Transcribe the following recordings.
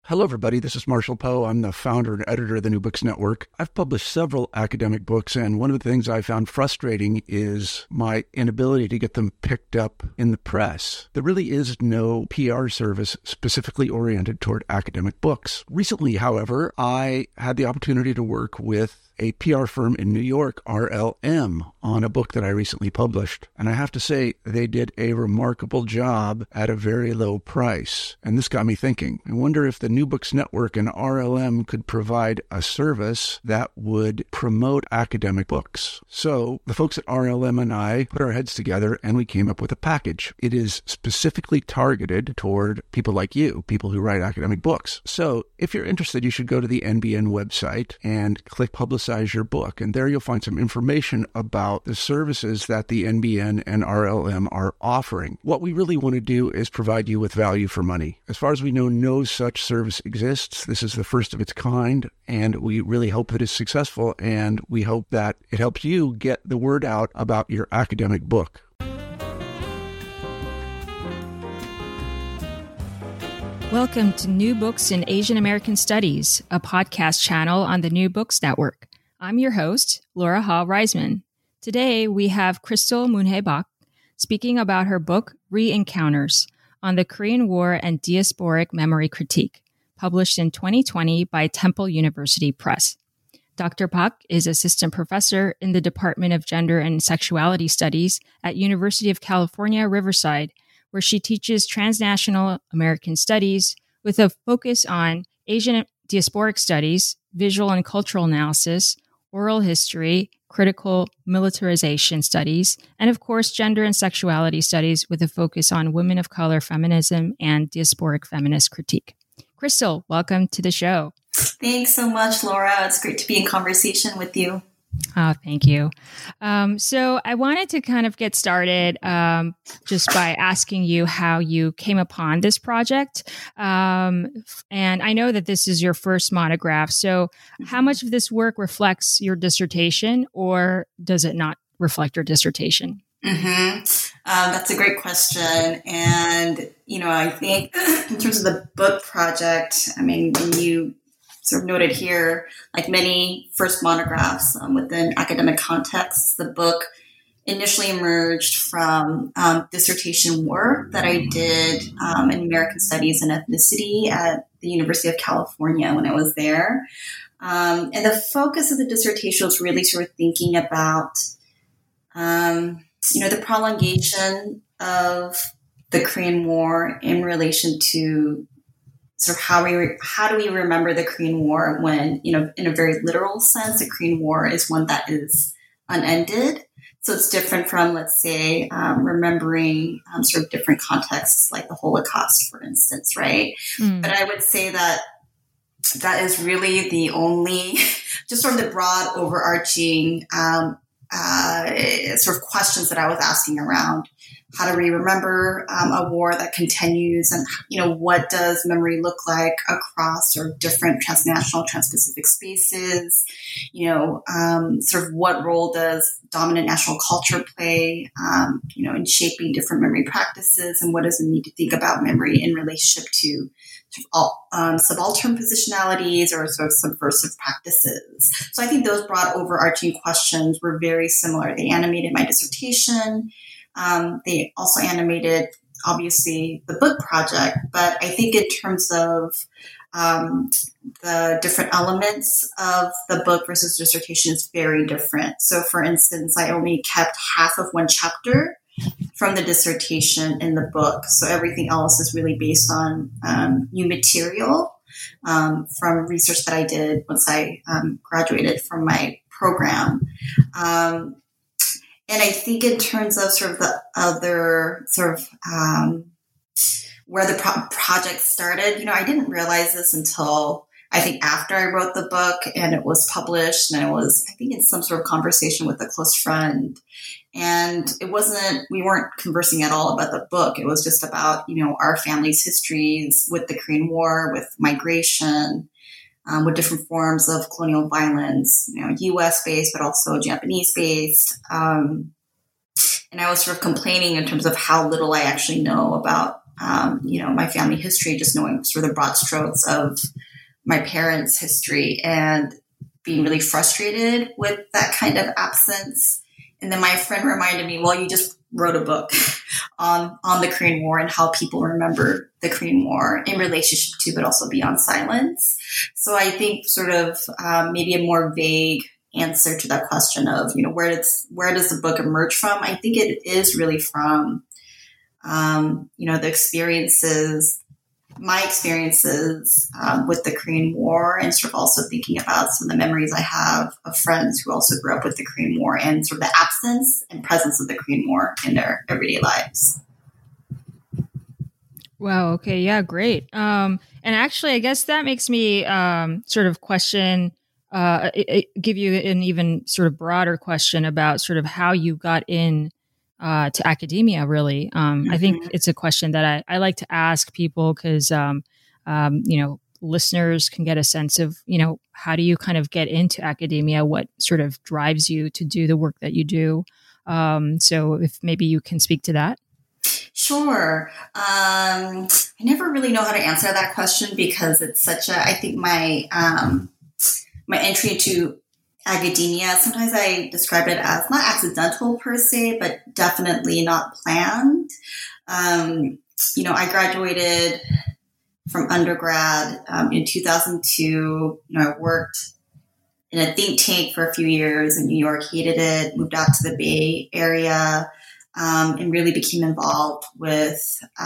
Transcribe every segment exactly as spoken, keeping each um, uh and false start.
Hello, everybody. This is Marshall Poe. I'm the founder and editor of the New Books Network. I've published several academic books, and one of the things I found frustrating is my inability to get them picked up in the press. There really is no P R service specifically oriented toward academic books. Recently, however, I had the opportunity to work with a P R firm in New York, R L M, on a book that I recently published. And I have to say, they did a remarkable job at a very low price. And this got me thinking. I wonder if the New Books Network and R L M could provide a service that would promote academic books. So the folks at R L M and I put our heads together and we came up with a package. It is specifically targeted toward people like you, people who write academic books. So if you're interested, you should go to the N B N website and click Publicize your book. And there you'll find some information about the services that the N B N and R L M are offering. What we really want to do is provide you with value for money. As far as we know, no such service exists. This is the first of its kind, and we really hope that it's successful, and we hope that it helps you get the word out about your academic book. Welcome to New Books in Asian American Studies, a podcast channel on the New Books Network. I'm your host, Laura Ha-Reisman. Today, we have Crystal Moonhae Bak speaking about her book, Re-Encounters, on the Korean War and Diasporic Memory Critique, published in twenty twenty by Temple University Press. Doctor Bak is assistant professor in the Department of Gender and Sexuality Studies at University of California, Riverside, where she teaches transnational American studies with a focus on Asian diasporic studies, visual and cultural analysis, oral history, critical militarization studies, and of course, gender and sexuality studies with a focus on women of color feminism and diasporic feminist critique. Crystal, welcome to the show. Thanks so much, Laura. It's great to be in conversation with you. Oh, thank you. Um, so I wanted to kind of get started um, just by asking you how you came upon this project. Um, and I know that this is your first monograph. So how much of this work reflects your dissertation, or does it not reflect your dissertation? Mm-hmm. Um, that's a great question. And, you know, I think in terms of the book project, I mean, when you sort of noted here, like many first monographs um, within academic contexts, the book initially emerged from um, dissertation work that I did um, in American Studies and Ethnicity at the University of California when I was there. Um, and the focus of the dissertation was really sort of thinking about, um, you know, the prolongation of the Korean War in relation to sort of how we re- how do we remember the Korean War when, you know, in a very literal sense, the Korean War is one that is unended. So it's different from, let's say, um, remembering um, sort of different contexts like the Holocaust, for instance, right? Mm. But I would say that that is really the only, just sort of the broad overarching um, uh, sort of questions that I was asking around. How do we remember um, a war that continues, and, you know, what does memory look like across sort of different transnational, transpacific spaces? You know, um, sort of what role does dominant national culture play, um, you know, in shaping different memory practices, and what does it mean to think about memory in relationship to, to all, um, subaltern positionalities or sort of subversive practices? So I think those broad overarching questions were very similar. They animated my dissertation. Um, they also animated, obviously, the book project, but I think in terms of um, the different elements of the book versus dissertation is very different. So, for instance, I only kept half of one chapter from the dissertation in the book. So everything else is really based on um, new material um, from research that I did once I um, graduated from my program. Um, And I think in terms of sort of the other sort of um, where the pro- project started, you know, I didn't realize this until I think after I wrote the book and it was published, and it was, I think, in some sort of conversation with a close friend. And it wasn't, we weren't conversing at all about the book. It was just about, you know, our family's histories with the Korean War, with migration, Um, with different forms of colonial violence, you know, U S based, but also Japanese based. Um, and I was sort of complaining in terms of how little I actually know about um, you know, my family history, just knowing sort of the broad strokes of my parents' history and being really frustrated with that kind of absence. And then my friend reminded me, well, you just wrote a book on, on the Korean War and how people remember the Korean War in relationship to, but also beyond silence. So I think sort of um, maybe a more vague answer to that question of, you know, where does, where does the book emerge from? I think it is really from, um, you know, the experiences, my experiences um, with the Korean War, and sort of also thinking about some of the memories I have of friends who also grew up with the Korean War and sort of the absence and presence of the Korean War in their everyday lives. Wow. Okay. Yeah. Great. Um, and actually, I guess that makes me um, sort of question, uh, it, it give you an even sort of broader question about sort of how you got in Uh, to academia, really. Um, mm-hmm. I think it's a question that I, I like to ask people because, um, um, you know, listeners can get a sense of, you know, how do you kind of get into academia? What sort of drives you to do the work that you do? Um, so if maybe you can speak to that. Sure. Um, I never really know how to answer that question because it's such a, I think my, um, my entry into academia, sometimes I describe it as not accidental per se, but definitely not planned. Um, you know, I graduated from undergrad um, in two thousand two. You know, I worked in a think tank for a few years in New York, hated it, moved out to the Bay Area, um, and really became involved with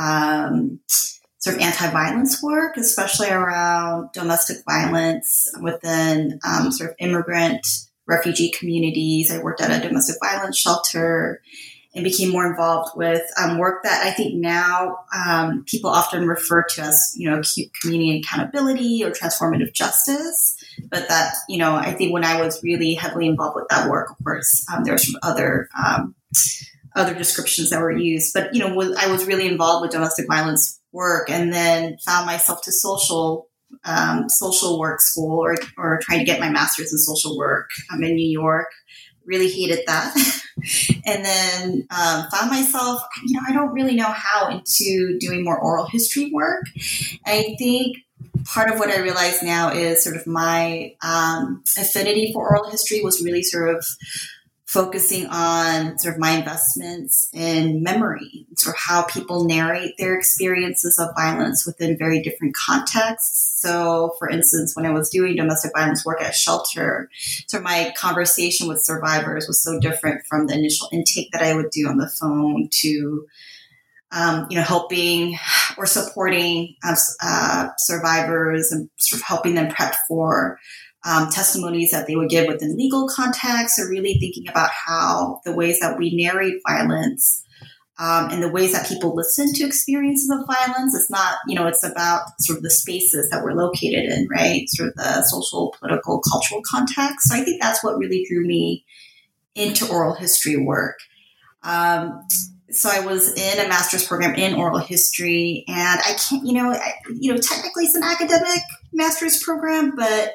um, sort of anti-violence work, especially around domestic violence within um, sort of immigrant refugee communities. I worked at a domestic violence shelter and became more involved with um, work that I think now um, people often refer to as, you know, community accountability or transformative justice. But that, you know, I think when I was really heavily involved with that work, of course, um, there were some other um, other descriptions that were used. But, you know, I was really involved with domestic violence work and then found myself to social um, social work school or, or trying to get my master's in social work. I'm in New York, really hated that. And then um, found myself, you know, I don't really know how into doing more oral history work. I think part of what I realize now is sort of my um, affinity for oral history was really sort of focusing on sort of my investments in memory, sort of how people narrate their experiences of violence within very different contexts. So, for instance, when I was doing domestic violence work at a shelter, sort of my conversation with survivors was so different from the initial intake that I would do on the phone to, um, you know, helping or supporting uh, uh, survivors and sort of helping them prep for Um, testimonies that they would give within legal contexts, or really thinking about how the ways that we narrate violence um, and the ways that people listen to experiences of violence, it's not, you know, it's about sort of the spaces that we're located in, right? Sort of the social, political, cultural context. So I think that's what really drew me into oral history work. Um, so I was in a master's program in oral history, and I can't, you know, I, you know, technically it's an academic master's program, but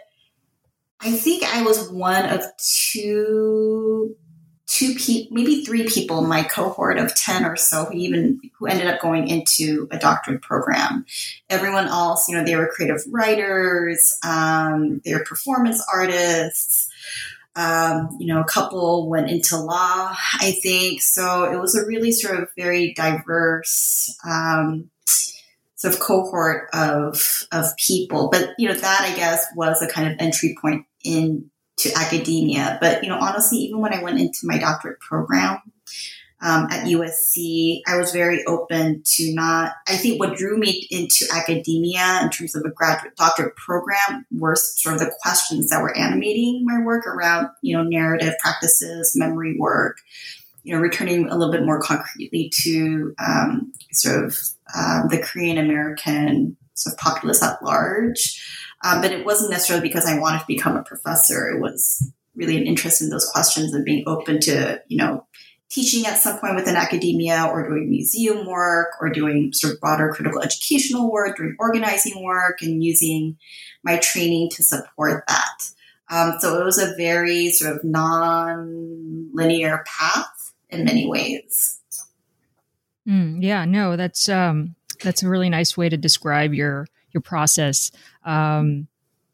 I think I was one of two, two people, maybe three people in my cohort of ten or so who even who ended up going into a doctorate program. Everyone else, you know, they were creative writers, um, they were performance artists. Um, you know, a couple went into law, I think. So it was a really sort of very diverse um, sort of cohort of of people. But, you know, that I guess was a kind of entry point into academia. But, you know, honestly, even when I went into my doctorate program um, at U S C, I was very open to not, I think what drew me into academia in terms of a graduate doctorate program were sort of the questions that were animating my work around, you know, narrative practices, memory work, you know, returning a little bit more concretely to um, sort of um, the Korean American sort of populace at large. Um, but it wasn't necessarily because I wanted to become a professor. It was really an interest in those questions and being open to, you know, teaching at some point within academia or doing museum work or doing sort of broader critical educational work, doing organizing work and using my training to support that. Um, so it was a very sort of non-linear path in many ways. Mm, yeah, no, that's, um, That's a really nice way to describe your your process. Um,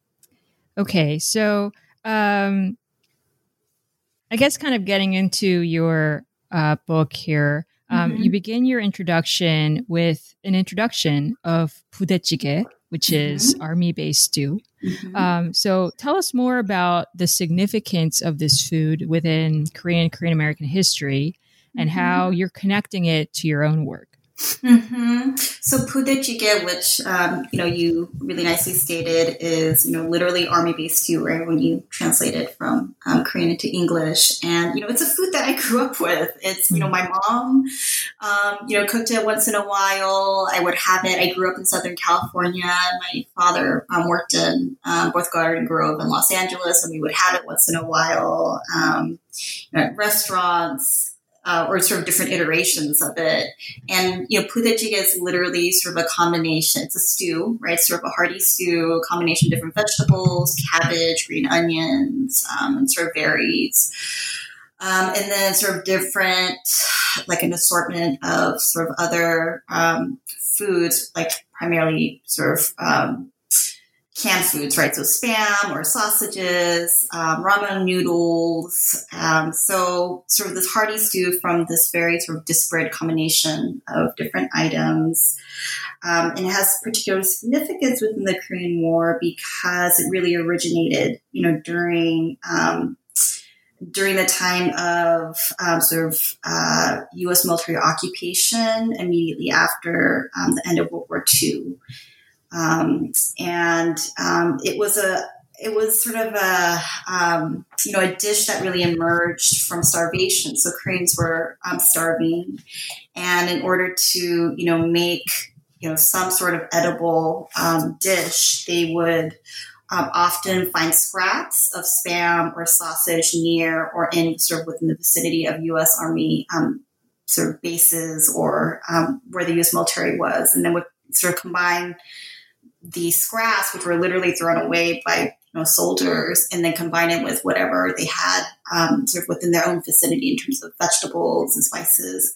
okay, so um, I guess kind of getting into your uh, book here, um, mm-hmm. you begin your introduction with an introduction of 부대찌개, which mm-hmm. is army-based stew. Mm-hmm. Um, so tell us more about the significance of this food within Korean, Korean American history and mm-hmm. how you're connecting it to your own work. Mm-hmm. So 부대찌개, which um, you know you really nicely stated, is you know literally army-based stew, right? When you translate it from um, Korean into English, and you know it's a food that I grew up with. It's you know my mom, um, you know cooked it once in a while. I would have it. I grew up in Southern California. My father um, worked in um, both Garden Grove and Los Angeles, and we would have it once in a while um, you know, at restaurants. Uh, or sort of different iterations of it. And, you know, 부대찌개 is literally sort of a combination. It's a stew, right? Sort of a hearty stew, a combination of different vegetables, cabbage, green onions, um, and sort of varies. Um, and then sort of different, like an assortment of sort of other um, foods, like primarily sort of um, canned foods, right? So Spam or sausages, um, ramen noodles. Um, so sort of this hearty stew from this very sort of disparate combination of different items. Um, and it has particular significance within the Korean War because it really originated, you know, during, um, during the time of um, sort of uh, U S military occupation immediately after um, the end of World War Two. Um, and, um, it was a, it was sort of a, um, you know, a dish that really emerged from starvation. So Koreans were, um, starving, and in order to, you know, make, you know, some sort of edible, um, dish, they would, um, often find scraps of Spam or sausage near or in sort of within the vicinity of U S Army, um, sort of bases or, um, where the U S military was, and then would sort of combine the scraps, which were literally thrown away by you know, soldiers, and then combine it with whatever they had um, sort of within their own vicinity in terms of vegetables and spices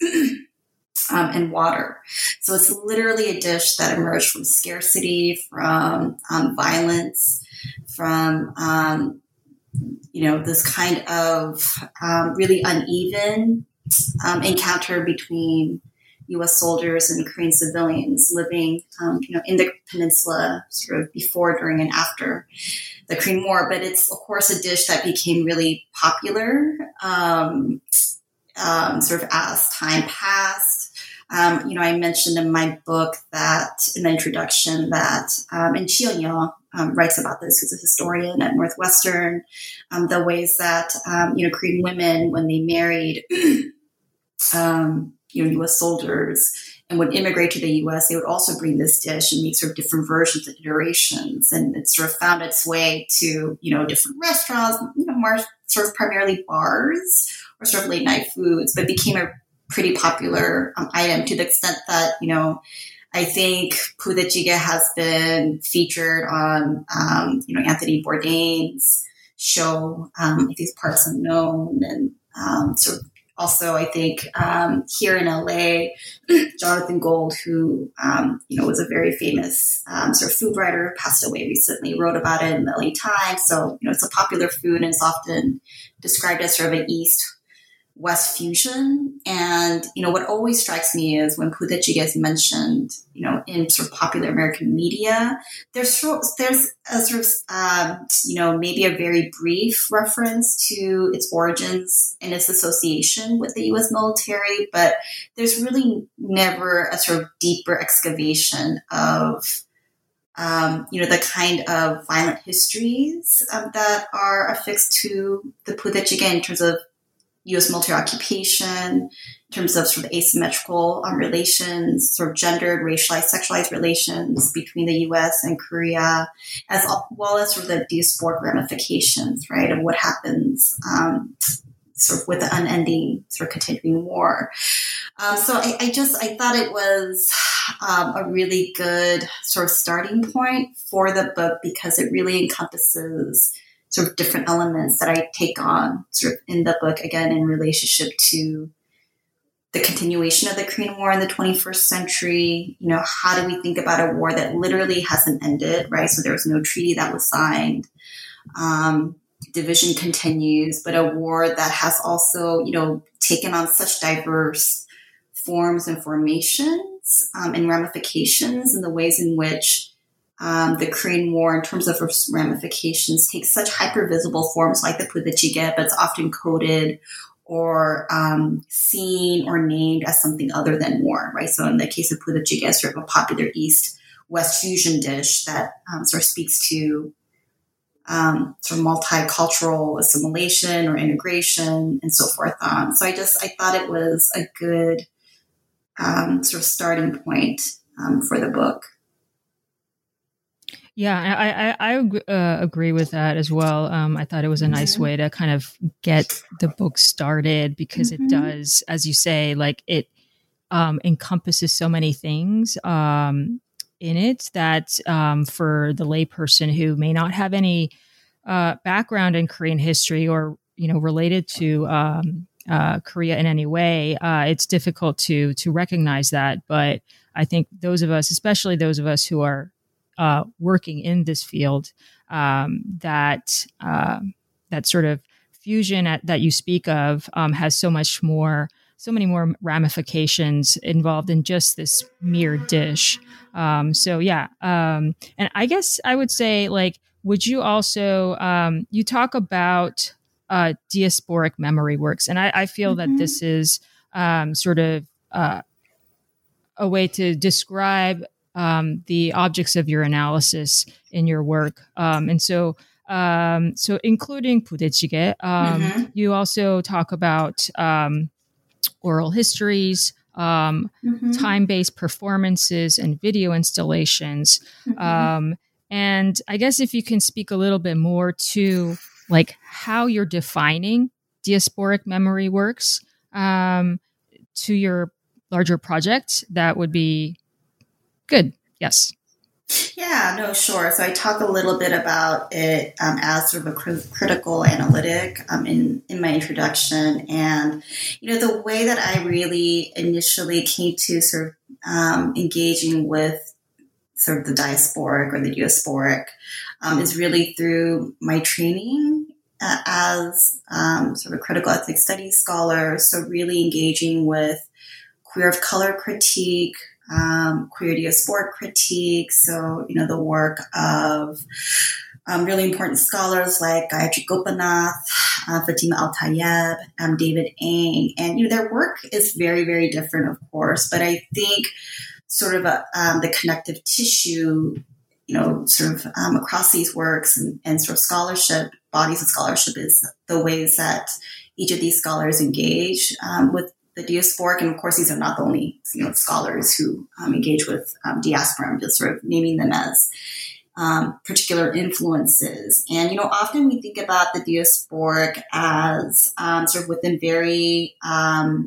um, and water. So it's literally a dish that emerged from scarcity, from um, violence, from um, you know this kind of um, really uneven um, encounter between U S soldiers and Korean civilians living, um, you know, in the peninsula sort of before, during, and after the Korean War. But it's, of course, a dish that became really popular, um, um, sort of as time passed. Um, you know, I mentioned in my book that, in the introduction, that, um, and Chi Yeon um, writes about this, who's a historian at Northwestern, um, the ways that, um, you know, Korean women, when they married, um, you know, U S soldiers and would immigrate to the U S, they would also bring this dish and make sort of different versions and iterations. And it sort of found its way to, you know, different restaurants, you know, more sort of primarily bars or sort of late night foods, but became a pretty popular um, item to the extent that, you know, I think 부대찌개 has been featured on, um, you know, Anthony Bourdain's show, um, These Parts Unknown, and um, sort of also, I think um, here in L A, Jonathan Gold, who um, you know was a very famous um, sort of food writer, passed away recently, wrote about it in the L A Times. So you know it's a popular food, and it's often described as sort of an East-West fusion. And you know what always strikes me is when 부대찌개 is mentioned, you know, in sort of popular American media, there's there's a sort of um, you know maybe a very brief reference to its origins and its association with the U S military, but there's really never a sort of deeper excavation of um, you know the kind of violent histories um, that are affixed to the 부대찌개 in terms of U S military occupation, in terms of sort of asymmetrical um, relations, sort of gendered, racialized, sexualized relations between the U S and Korea, as well as sort of the diasporic ramifications, right, of what happens um, sort of with the unending sort of continuing war. Um, so I, I just, I thought it was um, a really good sort of starting point for the book because it really encompasses sort of different elements that I take on sort of in the book, again, in relationship to the continuation of the Korean War in the twenty-first century. You know, how do we think about a war that literally hasn't ended, right? So there was no treaty that was signed. Um, division continues, but a war that has also, you know, taken on such diverse forms and formations um, and ramifications in the ways in which um, the Korean War, in terms of ramifications, takes such hyper-visible forms like the Budae-jjigae, but it's often coded or um, seen or named as something other than war, right? So in the case of Budae-jjigae, it's sort of a popular East-West fusion dish that um, sort of speaks to um, sort of multicultural assimilation or integration and so forth on. So I just, I thought it was a good um, sort of starting point um, for the book. Yeah, I I, I uh, agree with that as well. Um, I thought it was a nice way to kind of get the book started because mm-hmm. it does, as you say, like it um, encompasses so many things um, in it that um, for the layperson who may not have any uh, background in Korean history or you know related to um, uh, Korea in any way, uh, it's difficult to to recognize that. But I think those of us, especially those of us who are Uh, working in this field, um, that uh, that sort of fusion at, that you speak of um, has so much more, so many more ramifications involved in just this mere dish. Um, so yeah, um, and I guess I would say, like, would you also um, you talk about uh, diasporic memory works, and I, I feel mm-hmm. that this is um, sort of uh, a way to describe Um, the objects of your analysis in your work. Um, and so, um, so including Budae-jjigae, um, mm-hmm. you also talk about um, oral histories, um, mm-hmm. time-based performances, and video installations. Mm-hmm. Um, and I guess if you can speak a little bit more to like how you're defining diasporic memory works um, to your larger project, that would be good. Yes. Yeah, no, sure. So I talk a little bit about it um, as sort of a cr- critical analytic um, in, in my introduction. And, you know, the way that I really initially came to sort of um, engaging with sort of the diasporic or the diasporic um, is really through my training uh, as um, sort of a critical ethnic studies scholar. So really engaging with queer of color critique, Um, queer diasporic critique, so, you know, the work of um, really important scholars like Gayatri Gopinath, uh, Fatima Al-Tayeb, um, David Ng, and, you know, their work is very, very different, of course, but I think sort of a, um, the connective tissue, you know, sort of um, across these works and, and sort of scholarship, bodies of scholarship is the ways that each of these scholars engage um, with the diasporic, and of course, these are not the only you know scholars who um, engage with um, diaspora. I'm just sort of naming them as um, particular influences. And you know, often we think about the diasporic as um, sort of within very, um,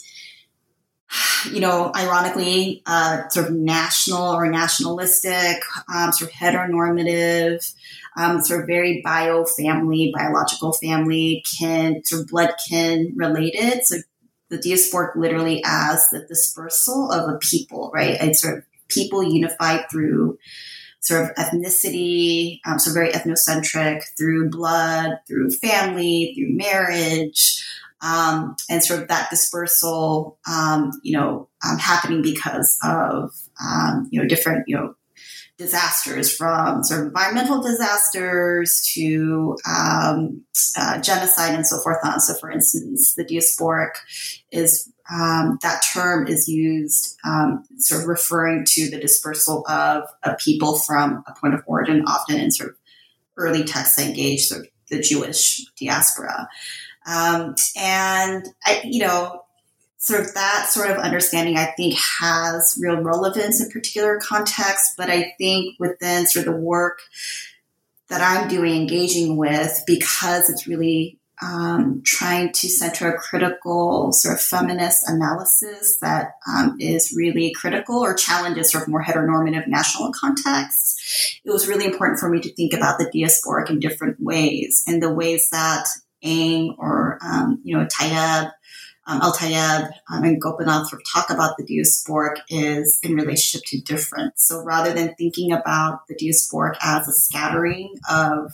you know, ironically, uh, sort of national or nationalistic, um, sort of heteronormative, um, sort of very bio family, biological family, kin, sort of blood kin related. So the diasporic literally as the dispersal of a people, right? It's sort of people unified through sort of ethnicity, um, so very ethnocentric, through blood, through family, through marriage, um, and sort of that dispersal, um, you know, um, happening because of, um, you know, different, you know, disasters, from sort of environmental disasters to um, uh, genocide and so forth on. So, for instance, the diasporic is um, that term is used um, sort of referring to the dispersal of a people from a point of origin, often in sort of early texts that engage sort of the Jewish diaspora. Um, and I, you know. Sort of that sort of understanding, I think, has real relevance in particular context. But I think within sort of the work that I'm doing, engaging with, because it's really um, trying to center a critical sort of feminist analysis that um, is really critical or challenges sort of more heteronormative national contexts, it was really important for me to think about the diasporic in different ways, and the ways that Ng or, um, you know, Tayeb, um, Altaïeb um, and Gopinath sort of talk about the diasporic is in relationship to difference. So rather than thinking about the diasporic as a scattering of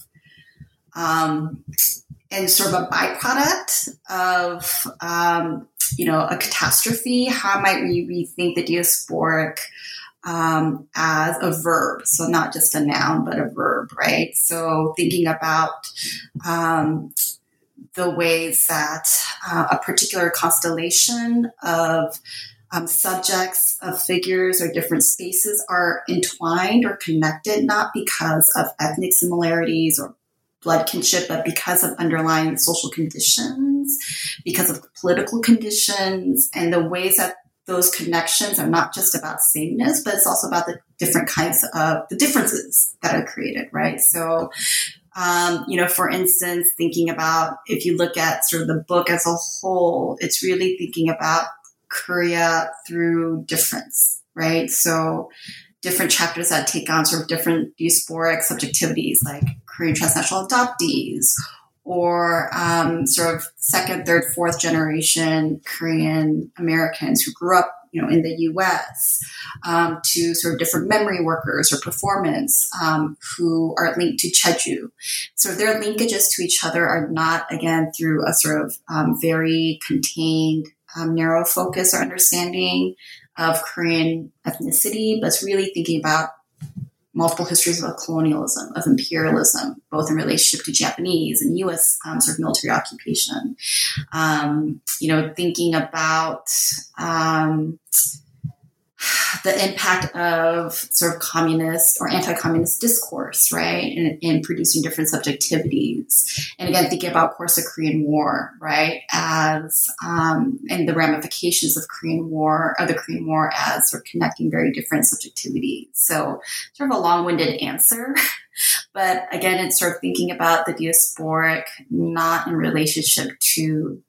um, and sort of a byproduct of, um, you know, a catastrophe, how might we rethink the diasporic um, as a verb? So not just a noun, but a verb, right? So thinking about um, the ways that uh, a particular constellation of um, subjects, of figures, or different spaces are entwined or connected, not because of ethnic similarities or blood kinship, but because of underlying social conditions, because of political conditions, and the ways that those connections are not just about sameness, but it's also about the different kinds of the differences that are created, right? So, um, you know, for instance, thinking about, if you look at sort of the book as a whole, it's really thinking about Korea through difference, right? So different chapters that take on sort of different diasporic subjectivities, like Korean transnational adoptees, or um, sort of second, third, fourth generation Korean Americans who grew up, you know, in the U S, um, to sort of different memory workers or performance um, who are linked to Jeju. So their linkages to each other are not, again, through a sort of um, very contained, um, narrow focus or understanding of Korean ethnicity, but it's really thinking about multiple histories of colonialism, of imperialism, both in relationship to Japanese and U S um, sort of military occupation. Um, you know, thinking about um, the impact of sort of communist or anti-communist discourse, right, in, in producing different subjectivities. And again, thinking about, of course, the Korean War, right, as, um, and the ramifications of Korean War, of the Korean War as sort of connecting very different subjectivities. So sort of a long-winded answer. But again, it's sort of thinking about the diasporic not in relationship to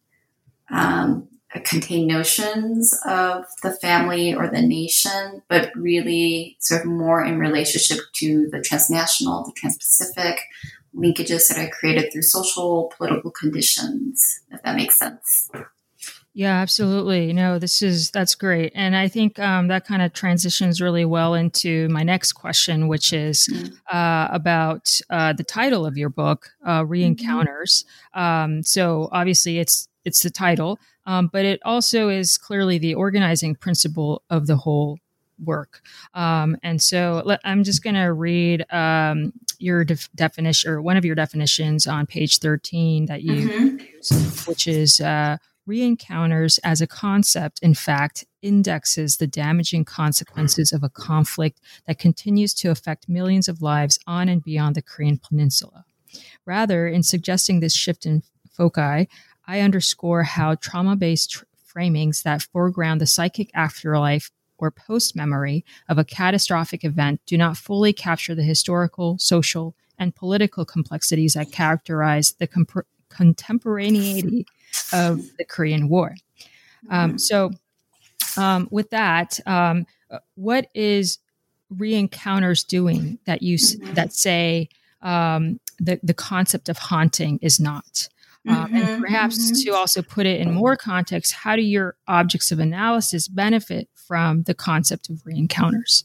um, contain notions of the family or the nation, but really sort of more in relationship to the transnational, the transpacific linkages that are created through social, political conditions, if that makes sense. Yeah, absolutely. No, this is, that's great. And I think um, that kind of transitions really well into my next question, which is mm-hmm. uh, about uh, the title of your book, uh, Re-Encounters. Mm-hmm. Um, so obviously it's, it's the title, um, but it also is clearly the organizing principle of the whole work. Um, and so let, I'm just going to read um, your def- definition, or one of your definitions on page thirteen that you mm-hmm. use, which is uh, re-encounters as a concept, in fact, indexes the damaging consequences of a conflict that continues to affect millions of lives on and beyond the Korean peninsula. Rather, in suggesting this shift in foci, I underscore how trauma-based tr- framings that foreground the psychic afterlife or post-memory of a catastrophic event do not fully capture the historical, social, and political complexities that characterize the comp- contemporaneity of the Korean War. Um, so um, with that, um, what is Re-Encounters doing that you that say um, the, the concept of haunting is not? Um, mm-hmm, and perhaps mm-hmm. to also put it in more context, how do your objects of analysis benefit from the concept of re-encounters?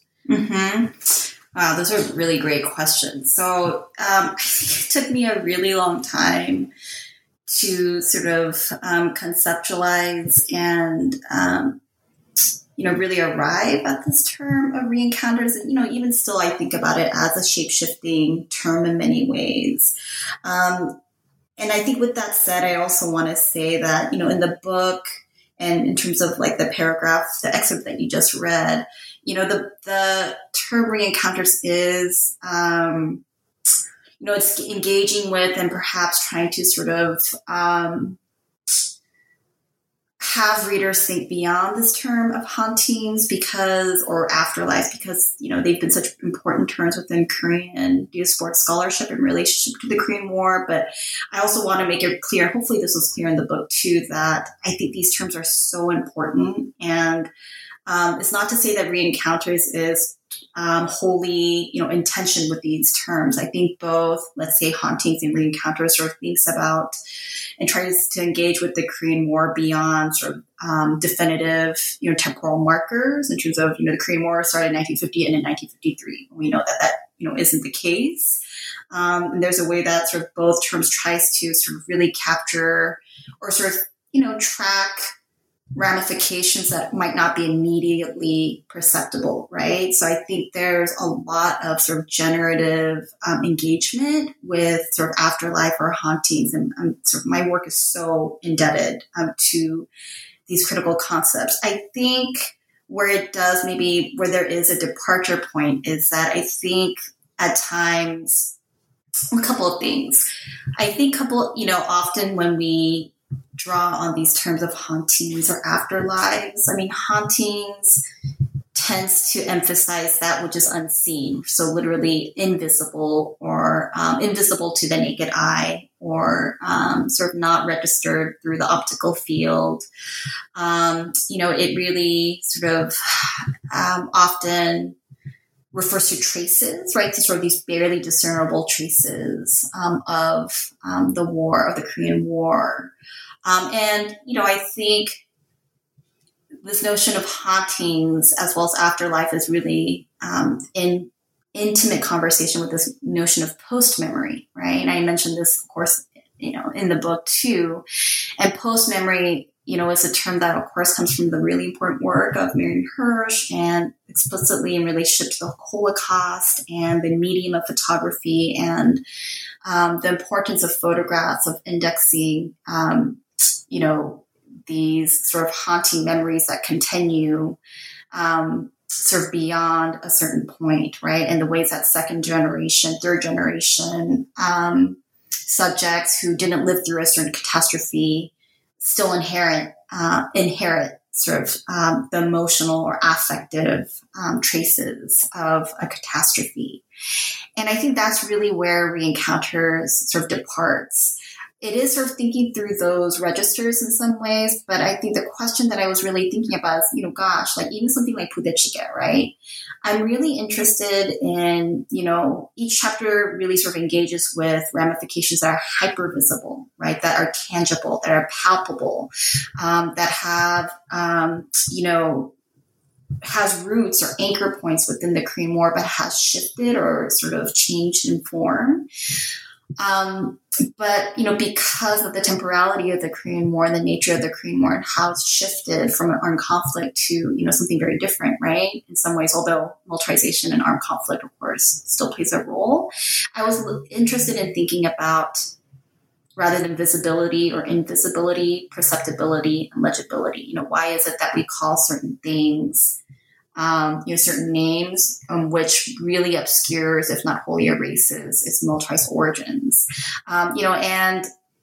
Mm-hmm. Wow, those are really great questions. So um, I think it took me a really long time to sort of um, conceptualize and, um, you know, really arrive at this term of re-encounters. And, you know, even still, I think about it as a shape-shifting term in many ways. Um, And I think with that said, I also want to say that, you know, in the book and in terms of like the paragraph, the excerpt that you just read, you know, the, the term re-encounters is, um, you know, it's engaging with and perhaps trying to sort of um, have readers think beyond this term of hauntings because, or afterlife, because, you know, they've been such important terms within Korean diasporic scholarship in relationship to the Korean War. But I also want to make it clear, hopefully this was clear in the book too, that I think these terms are so important. And um, it's not to say that re-encounters is um, wholly, you know, in tension with these terms. I think both, let's say, hauntings and reencounters sort of thinks about and tries to engage with the Korean War beyond sort of um, definitive, you know, temporal markers in terms of, you know, the Korean War started in nineteen fifty and in nineteen fifty-three. We know that that, you know, isn't the case. Um, and there's a way that sort of both terms tries to sort of really capture or sort of, you know, track ramifications that might not be immediately perceptible, right? So I think there's a lot of sort of generative um, engagement with sort of afterlife or hauntings. And um, sort of my work is so indebted um, to these critical concepts. I think where it does maybe, where there is a departure point is that I think at times, a couple of things. I think couple, you know, often when we draw on these terms of hauntings or afterlives, I mean, hauntings tends to emphasize that which is unseen. So literally invisible or um, invisible to the naked eye or um, sort of not registered through the optical field. Um, you know, it really sort of um, often refers to traces, right? To sort of these barely discernible traces um, of um, the war, of the Korean War. Um, and, you know, I think this notion of hauntings as well as afterlife is really um, in intimate conversation with this notion of post-memory, right? And I mentioned this, of course, you know, in the book too. And post-memory, you know, is a term that, of course, comes from the really important work of Marion Hirsch and explicitly in relationship to the Holocaust and the medium of photography and um, the importance of photographs, of indexing, um, you know, these sort of haunting memories that continue um, sort of beyond a certain point, right? And the ways that second generation, third generation um, subjects who didn't live through a certain catastrophe still inherit, uh, inherit sort of um, the emotional or affective um, traces of a catastrophe. And I think that's really where Reencounters sort of departs. It is sort of thinking through those registers in some ways, but I think the question that I was really thinking about is, you know, gosh, like even something like Budae-jjigae, right? I'm really interested in, you know, each chapter really sort of engages with ramifications that are hyper visible, right? That are tangible, that are palpable, um, that have, um, you know, has roots or anchor points within the Korean War, but has shifted or sort of changed in form. Um, but, you know, because of the temporality of the Korean War and the nature of the Korean War and how it's shifted from an armed conflict to, you know, something very different, right? In some ways, although militarization and armed conflict, of course, still plays a role. I was interested in thinking about, rather than visibility or invisibility, perceptibility and legibility. You know, why is it that we call certain things Um, you know, certain names, um, which really obscures, if not wholly erases, its militarized origins. Um, you know, and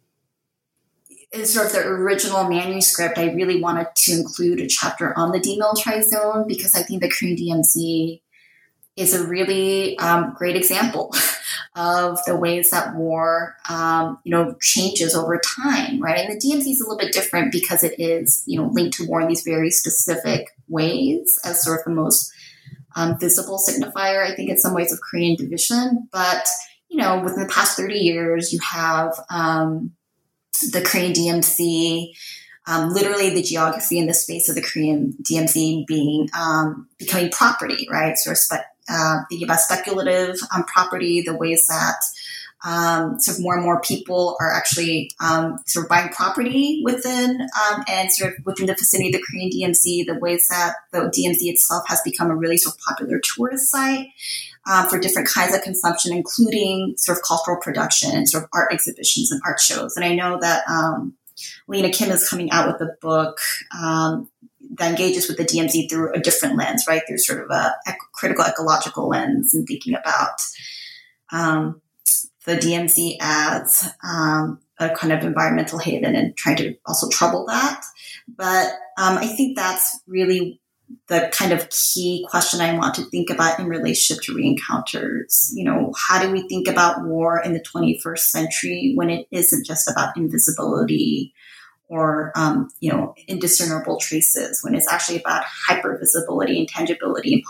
in sort of the original manuscript, I really wanted to include a chapter on the demilitarized zone because I think the Korean D M Z is a really um, great example of the ways that war, um, you know, changes over time, right? And the D M Z is a little bit different because it is, you know, linked to war in these very specific ways as sort of the most um, visible signifier, I think, in some ways of Korean division. But, you know, within the past thirty years, you have um, the Korean D M Z, um, literally the geography and the space of the Korean D M Z being um, becoming property, right? Sort of spe- uh, thinking about speculative um, property, the ways that Um, sort of more and more people are actually um, sort of buying property within um, and sort of within the vicinity of the Korean D M Z, the ways that the D M Z itself has become a really sort of popular tourist site um, for different kinds of consumption, including sort of cultural production and sort of art exhibitions and art shows. And I know that um, Lena Kim is coming out with a book um, that engages with the D M Z through a different lens, right? Through sort of a ec- critical ecological lens and thinking about um, the D M Z as um, a kind of environmental haven and trying to also trouble that. But um, I think that's really the kind of key question I want to think about in relationship to Reencounters. You know, how do we think about war in the twenty-first century when it isn't just about invisibility or, um, you know, indiscernible traces, when it's actually about hypervisibility, intangibility, and palp-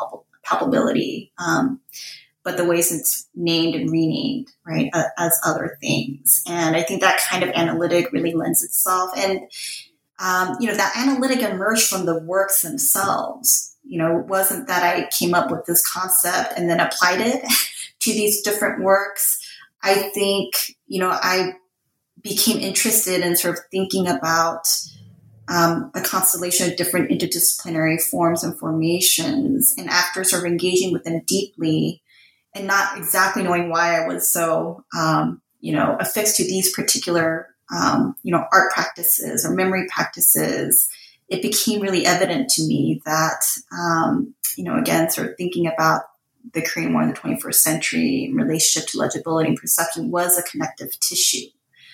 palpability, um, but the ways it's named and renamed, right, uh, as other things. And I think that kind of analytic really lends itself. And, um, you know, that analytic emerged from the works themselves. You know, it wasn't that I came up with this concept and then applied it to these different works. I think, you know, I became interested in sort of thinking about um, a constellation of different interdisciplinary forms and formations, and after sort of engaging with them deeply and not exactly knowing why I was so, um, you know, affixed to these particular, um, you know, art practices or memory practices, it became really evident to me that, um, you know, again, sort of thinking about the Korean War in the twenty-first century in relationship to legibility and perception was a connective tissue.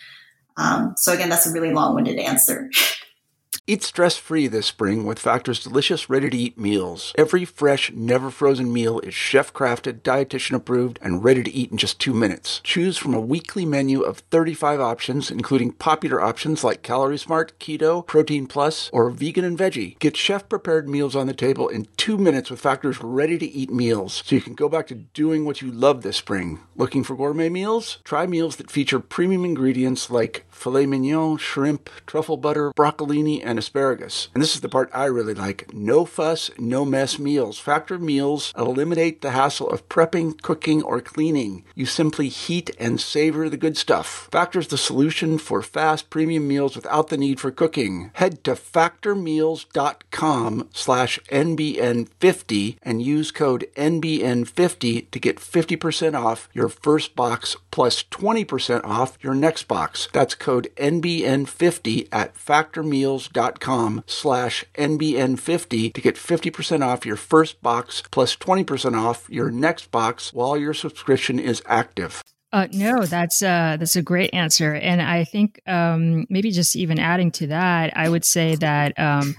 Um, so again, that's a really long-winded answer. Eat stress-free this spring with Factor's delicious, ready-to-eat meals. Every fresh, never-frozen meal is chef-crafted, dietitian-approved, and ready to eat in just two minutes. Choose from a weekly menu of thirty-five options, including popular options like Calorie Smart, Keto, Protein Plus, or Vegan and Veggie. Get chef-prepared meals on the table in two minutes with Factor's ready-to-eat meals, so you can go back to doing what you love this spring. Looking for gourmet meals? Try meals that feature premium ingredients like filet mignon, shrimp, truffle butter, broccolini, and asparagus. And this is the part I really like. No fuss, no mess meals. Factor meals eliminate the hassle of prepping, cooking, or cleaning. You simply heat and savor the good stuff. Factor's the solution for fast premium meals without the need for cooking. Head to factormeals.com slash NBN50 and use code N B N fifty to get fifty percent off your first box plus twenty percent off your next box. That's code N B N fifty at factormeals.com slash NBN50 to get fifty percent off your first box plus twenty percent off your next box while your subscription is active. Uh, no, that's uh, that's a great answer. And I think um, maybe just even adding to that, I would say that um,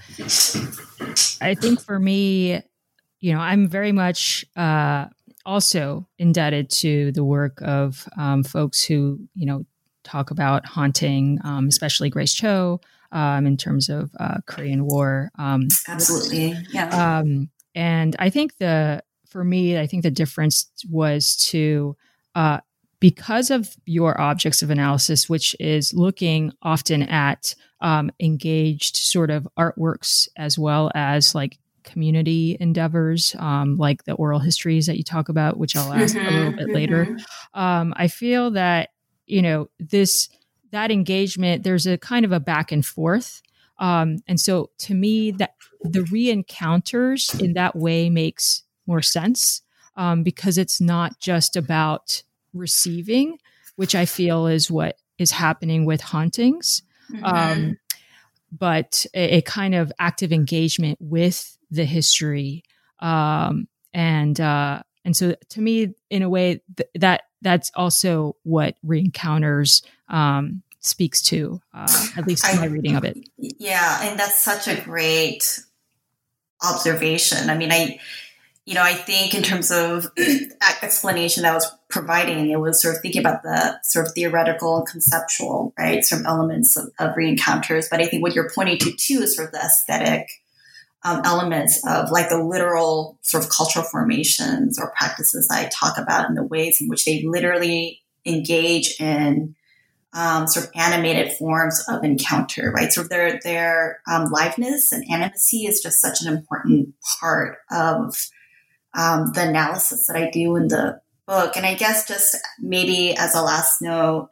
I think for me, you know, I'm very much uh, also indebted to the work of um, folks who, you know, talk about haunting, um, especially Grace Cho, um, in terms of uh, Korean War. Um, Absolutely. Yeah. Um, and I think the, for me, I think the difference was to, uh, because of your objects of analysis, which is looking often at um, engaged sort of artworks as well as like community endeavors, um, like the oral histories that you talk about, which I'll ask mm-hmm, a little bit mm-hmm. later. Um, I feel that, you know, this, that engagement, there's a kind of a back and forth. Um, and so to me, that the re-encounters in that way makes more sense um, because it's not just about receiving, which I feel is what is happening with hauntings, mm-hmm. um, but a, a kind of active engagement with the history. Um, and, uh, and so to me, in a way th- that, that's also what Re-Encounters um, speaks to, uh, at least in my reading of it. Yeah, and that's such a great observation. I mean, I, you know, I think in terms of explanation that I was providing, it was sort of thinking about the sort of theoretical and conceptual, right, sort of elements of, of Re-Encounters. But I think what you're pointing to too is sort of the aesthetic Um, elements of like the literal sort of cultural formations or practices I talk about in the ways in which they literally engage in um, sort of animated forms of encounter, right? So their their um, liveness and animacy is just such an important part of um, the analysis that I do in the book. And I guess just maybe as a last note,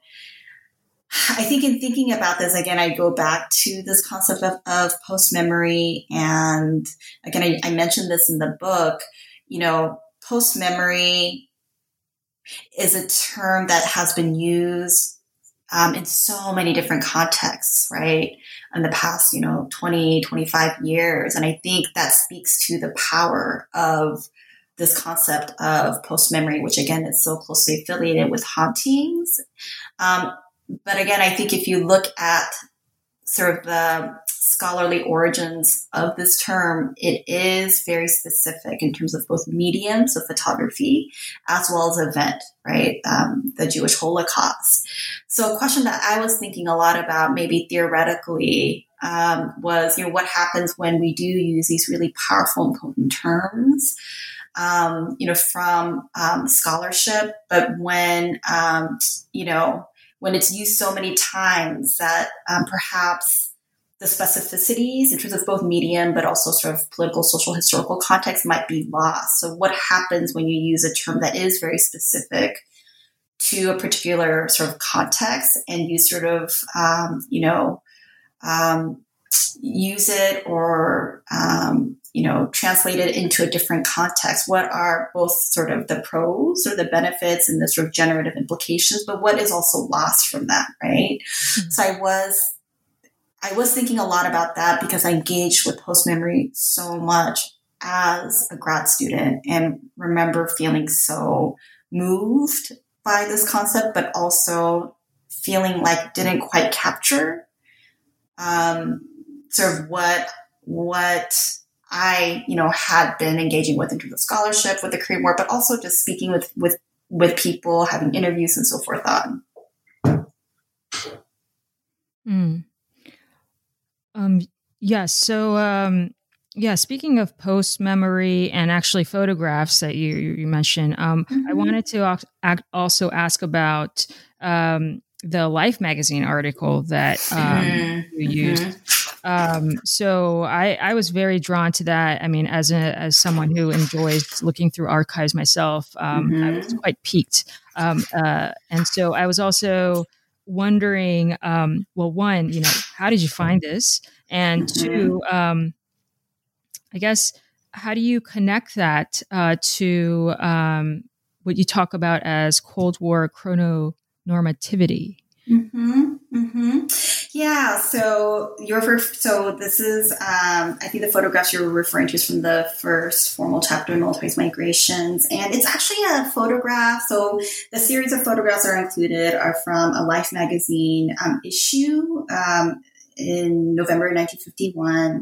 I think in thinking about this, again, I go back to this concept of, of post-memory. And again, I, I mentioned this in the book, you know, post-memory is a term that has been used um, in so many different contexts, right? In the past, you know, twenty, twenty-five years. And I think that speaks to the power of this concept of post-memory, which again, is so closely affiliated with hauntings. Um, But again, I think if you look at sort of the scholarly origins of this term, it is very specific in terms of both mediums of photography as well as event, right? Um, the Jewish Holocaust. So a question that I was thinking a lot about, maybe theoretically, um, was, you know, what happens when we do use these really powerful and potent terms? um, you know, from um, scholarship, but when, um, you know, when it's used so many times that um, perhaps the specificities in terms of both medium, but also sort of political, social, historical context might be lost. So what happens when you use a term that is very specific to a particular sort of context and you sort of, um, you know, um, use it or, um, you know, translate it into a different context? What are both sort of the pros or the benefits and the sort of generative implications, but what is also lost from that, right? Mm-hmm. So I was, I was thinking a lot about that because I engaged with post-memory so much as a grad student and remember feeling so moved by this concept, but also feeling like didn't quite capture um, sort of what, what I, you know, had been engaging with in terms of scholarship with the Korean War, but also just speaking with, with, with people, having interviews and so forth on. Mm. Um, yes. So, um, yeah, speaking of post memory and actually photographs that you, you mentioned, um, mm-hmm. I wanted to also ask about, um, the Life magazine article that, um, mm-hmm. you used. Um, so I, I was very drawn to that. I mean, as a, as someone who enjoys looking through archives myself, um, mm-hmm. I was quite piqued. Um, uh, and so I was also wondering, um, well, one, you know, how did you find this? And mm-hmm. two, um, I guess, how do you connect that, uh, to, um, what you talk about as Cold War chrononormativity? Mm-hmm, mm-hmm. Yeah. So you're so this is um, I think the photographs you're referring to is from the first formal chapter in Militarized Migrations, and it's actually a photograph. So the series of photographs that are included are from a Life magazine um, issue um, in November nineteen fifty-one,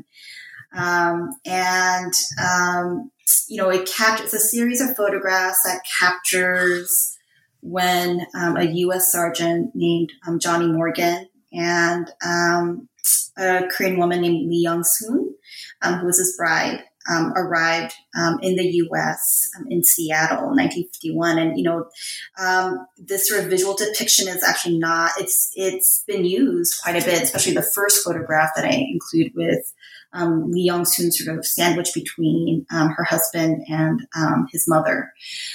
um, and um, you know it captures a series of photographs that captures when um, a U S sergeant named um, Johnny Morgan and um, a Korean woman named Lee Young-soon, um, who was his bride, um, arrived um, in the U S um, in Seattle in nineteen fifty-one. And, you know, um, this sort of visual depiction is actually not, it's it's been used quite a bit, especially the first photograph that I include with um, Lee Young-soon sort of sandwiched between um, her husband and um, his mother.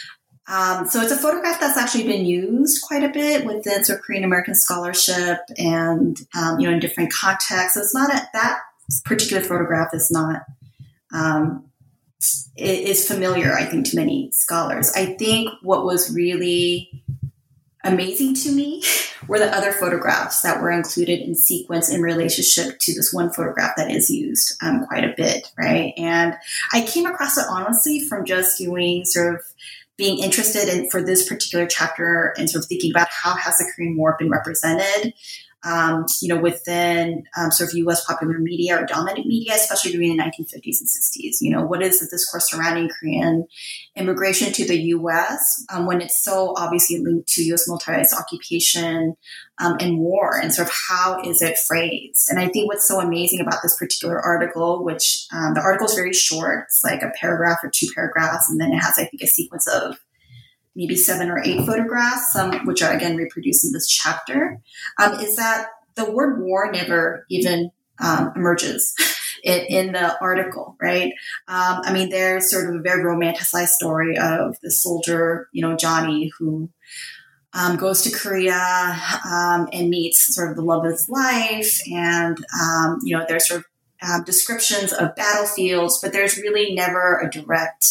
Um, so it's a photograph that's actually been used quite a bit within sort of Korean American scholarship and, um, you know, in different contexts. So it's not a, that particular photograph is not, um, it is familiar, I think, to many scholars. I think what was really amazing to me were the other photographs that were included in sequence in relationship to this one photograph that is used um, quite a bit, right? And I came across it honestly from just doing sort of being interested in for this particular chapter and sort of thinking about how has the Korean War been represented, um, you know, within um, sort of U S popular media or dominant media, especially during the nineteen fifties and sixties. You know, what is the discourse surrounding Korean immigration to the U S um, when it's so obviously linked to U S militarized occupation um, and war, and sort of how is it phrased? And I think what's so amazing about this particular article, which um, the article is very short, it's like a paragraph or two paragraphs, and then it has, I think, a sequence of maybe seven or eight photographs, um, which are, again, reproduced in this chapter, um, is that the word war never even um, emerges in, in the article, right? Um, I mean, there's sort of a very romanticized story of the soldier, you know, Johnny, who um, goes to Korea um, and meets sort of the love of his life. And, um, you know, there's sort of um, descriptions of battlefields, but there's really never a direct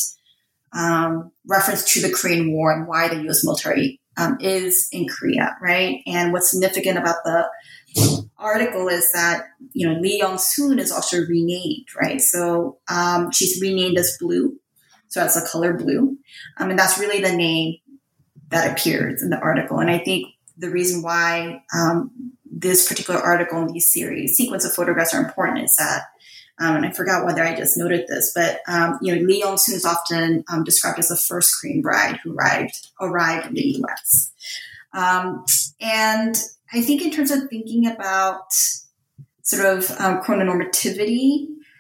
Um, reference to the Korean War and why the U S military um, is in Korea, right? And what's significant about the article is that, you know, Lee Young-soon is also renamed, right? So um, she's renamed as Blue, so that's the color blue. Um, and that's really the name that appears in the article. And I think the reason why um, this particular article in these series, sequence of photographs are important is that Um, and I forgot whether I just noted this, but, um, you know, Lee Young-soon is often um, described as the first Korean bride who arrived, arrived in the U S. Um, and I think in terms of thinking about sort of um, chrononormativity,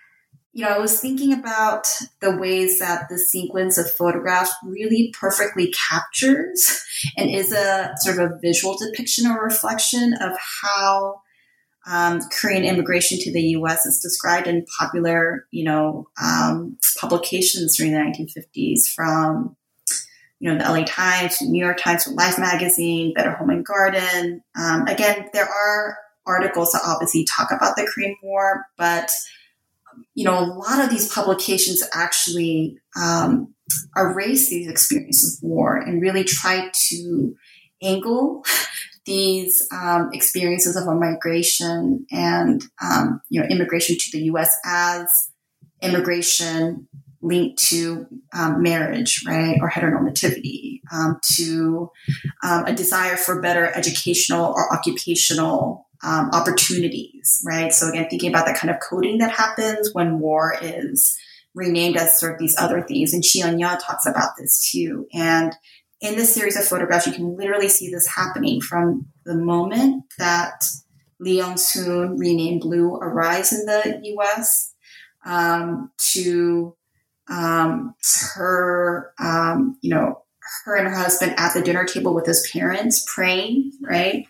you know, I was thinking about the ways that the sequence of photographs really perfectly captures and is a sort of a visual depiction or reflection of how um, Korean immigration to the U S is described in popular, you know, um, publications during the nineteen fifties, from, you know, the L A Times, New York Times, Life magazine, Better Home and Garden. Um, again, there are articles that obviously talk about the Korean War, but you know, a lot of these publications actually um, erase these experiences of war and really try to angle these um, experiences of a migration and, um, you know, immigration to the U S as immigration linked to um, marriage, right, or heteronormativity, um, to um, a desire for better educational or occupational Um, opportunities, right? So again, thinking about that kind of coding that happens when war is renamed as sort of these other things. And Chi Eun-ya talks about this too. And in this series of photographs, you can literally see this happening from the moment that Lee Young-soon, renamed Blue, arrives in the U S um, to um, her, um, you know, her and her husband at the dinner table with his parents praying, right?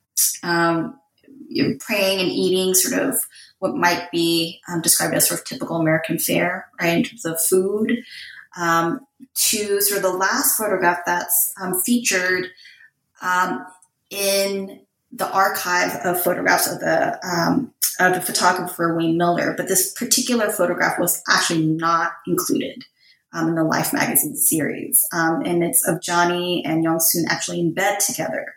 Um, you know, praying and eating sort of what might be um, described as sort of typical American fare, right, in terms of food, um, to sort of the last photograph that's um, featured um, in the archive of photographs of the um, of the photographer Wayne Miller. But this particular photograph was actually not included um, in the Life magazine series. Um, and it's of Johnny and Young-soon actually in bed together.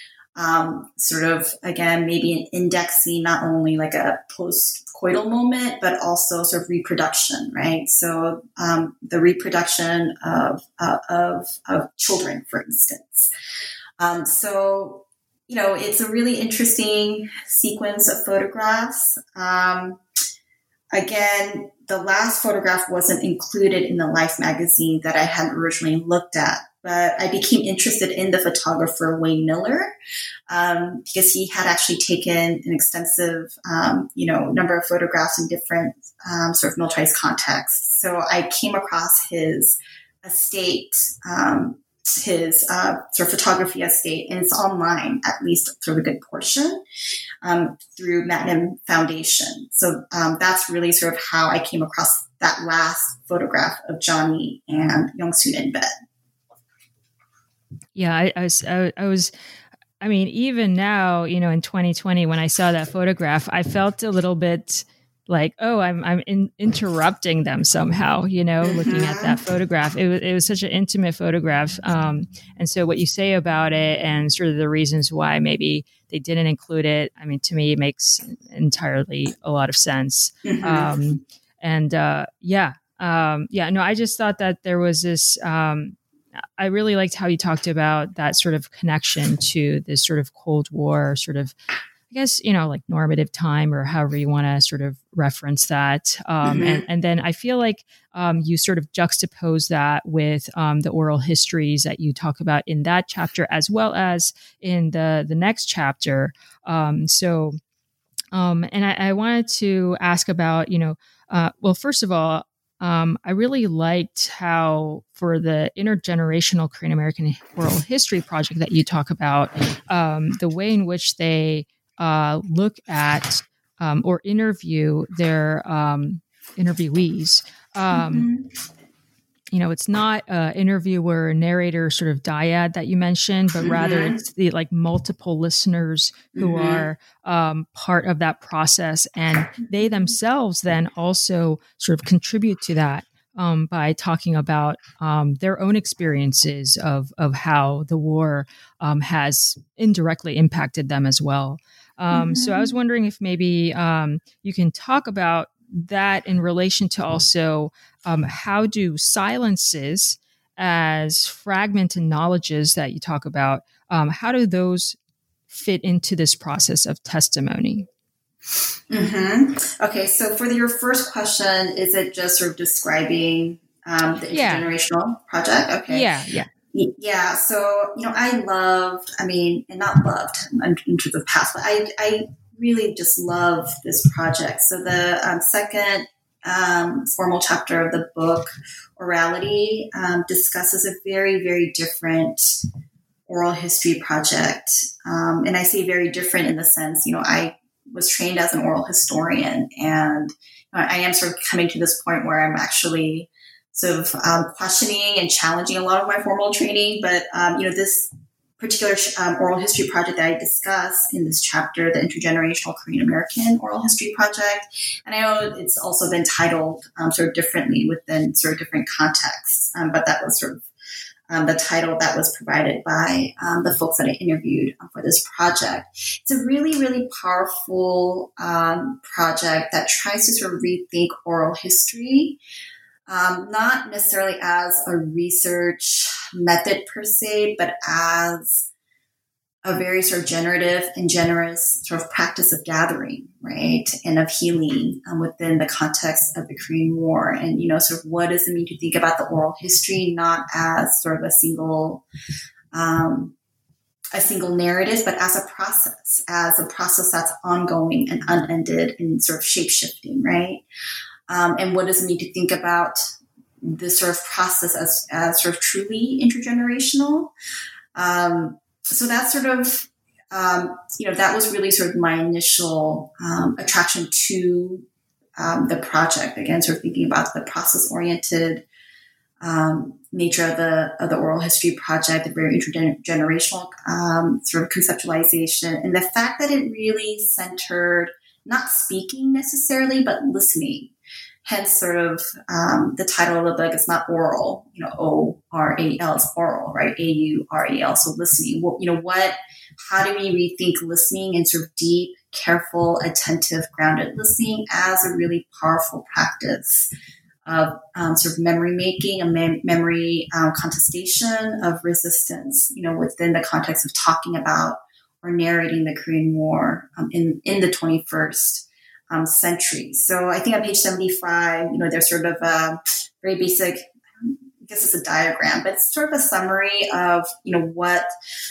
Um, sort of, again, maybe an indexing, not only like a post-coital moment, but also sort of reproduction, right? So um, the reproduction of, uh, of, of children, for instance. Um, so, you know, it's a really interesting sequence of photographs. Um, again, the last photograph wasn't included in the Life magazine that I had originally looked at, but I became interested in the photographer Wayne Miller um, because he had actually taken an extensive, um, you know, number of photographs in different um, sort of militarized contexts. So I came across his estate, um, his uh, sort of photography estate, and it's online, at least sort of a good portion, um, through Magnum Foundation. So um, that's really sort of how I came across that last photograph of Johnny and Young-soon in bed. Yeah, I, I was, I, I was, I mean, even now, you know, in twenty twenty, when I saw that photograph, I felt a little bit like, oh, I'm, I'm in, interrupting them somehow, you know, mm-hmm. looking at that photograph. It was, it was such an intimate photograph. Um, and so what you say about it and sort of the reasons why maybe they didn't include it, I mean, to me, it makes entirely a lot of sense. Mm-hmm. Um, and, uh, yeah, um, yeah, no, I just thought that there was this, um, I really liked how you talked about that sort of connection to this sort of Cold War sort of, I guess, you know, like normative time or however you want to sort of reference that. Um, mm-hmm. and, and then I feel like um, you sort of juxtapose that with um, the oral histories that you talk about in that chapter, as well as in the, the next chapter. Um, so, um, and I, I wanted to ask about, you know, uh, well, first of all, Um, I really liked how for the intergenerational Korean American oral history project that you talk about, um, the way in which they uh, look at um, or interview their um, interviewees. Um, mm-hmm. You know, it's not an interviewer, narrator sort of dyad that you mentioned, but mm-hmm. rather it's the like multiple listeners who mm-hmm. are um, part of that process. And they themselves then also sort of contribute to that um, by talking about um, their own experiences of, of how the war um, has indirectly impacted them as well. Um, mm-hmm. So I was wondering if maybe um, you can talk about that in relation to also um, how do silences as fragmented knowledges that you talk about, um, how do those fit into this process of testimony? Mm-hmm. Okay, so for your first question, is it just sort of describing um, the intergenerational yeah. project? Okay. Yeah, yeah. Yeah, so, you know, I loved, I mean, and not loved in terms of past, but I, I really just love this project. So the um, second um, formal chapter of the book, Orality, um, discusses a very, very different oral history project. Um, and I say very different in the sense, you know, I was trained as an oral historian, and I am sort of coming to this point where I'm actually sort of um, questioning and challenging a lot of my formal training. But, um, you know, this particular um, oral history project that I discuss in this chapter, the Intergenerational Korean American Oral History Project, and I know it's also been titled um, sort of differently within sort of different contexts, um, but that was sort of um, the title that was provided by um, the folks that I interviewed for this project. It's a really, really powerful um, project that tries to sort of rethink oral history. Um, not necessarily as a research method per se, but as a very sort of generative and generous sort of practice of gathering, right, and of healing um, within the context of the Korean War. And, you know, sort of what does it mean to think about the oral history not as sort of a single, um, a single narrative, but as a process, as a process that's ongoing and unended and sort of shape-shifting, right? Um, and what does it mean to think about this sort of process as, as sort of truly intergenerational? Um, so that's sort of, um, you know, that was really sort of my initial um, attraction to um, the project. Again, sort of thinking about the process-oriented um, nature of the of the oral history project, the very intergenerational um, sort of conceptualization, and the fact that it really centered not speaking necessarily, but listening. Hence, sort of um, the title of the book is not oral, you know, O R A L is oral, right? A U R E L, so listening. Well, you know, what, how do we rethink listening and sort of deep, careful, attentive, grounded listening as a really powerful practice of um, sort of memory making, a mem- memory um, contestation of resistance, you know, within the context of talking about or narrating the Korean War um, in, in the twenty-first Um, century. So I think on page seventy-five, you know, there's sort of a very basic, I guess it's a diagram, but it's sort of a summary of, you know, what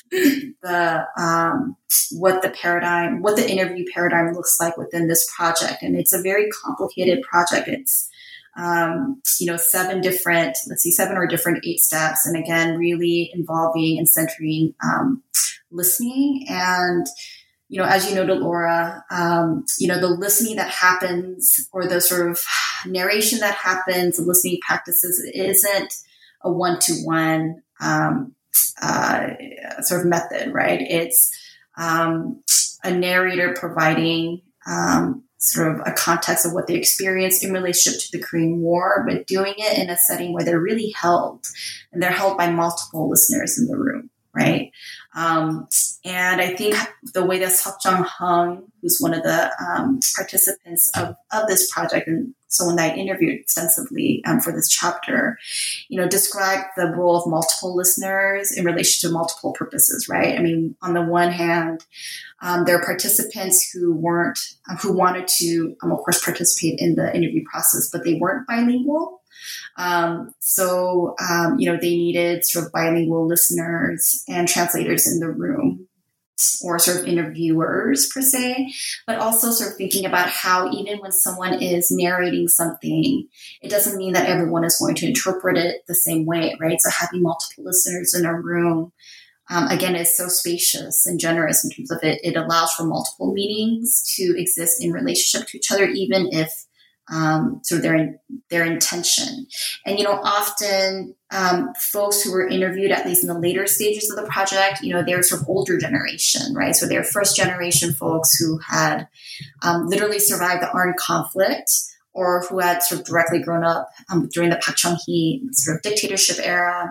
the, um, what the paradigm, what the interview paradigm looks like within this project. And it's a very complicated project. It's, um, you know, seven different, let's see, seven or different eight steps. And again, really involving and centering, um, listening. And you know, as you noted, Laura, um, you know, the listening that happens or the sort of narration that happens, the listening practices, it isn't a one-to-one um, uh, sort of method, right? It's um, a narrator providing um, sort of a context of what they experienced in relationship to the Korean War, but doing it in a setting where they're really held, and they're held by multiple listeners in the room, right? Um, and I think the way that Seok Jung Hung, who's one of the um, participants of, of this project and someone that I interviewed extensively um, for this chapter, you know, described the role of multiple listeners in relation to multiple purposes, right? I mean, on the one hand, um, there are participants who weren't, uh, who wanted to, um, of course, participate in the interview process, but they weren't bilingual. Um, so, um, you know, they needed sort of bilingual listeners and translators in the room, or sort of interviewers per se, but also sort of thinking about how even when someone is narrating something, it doesn't mean that everyone is going to interpret it the same way, right? So having multiple listeners in a room, um, again, is so spacious and generous in terms of it. It allows for multiple meanings to exist in relationship to each other, even if Um, so their their intention. And, you know, often um, folks who were interviewed, at least in the later stages of the project, you know, they're sort of older generation, right? So they're first generation folks who had um, literally survived the armed conflict, or who had sort of directly grown up um, during the Park Chung-hee sort of dictatorship era.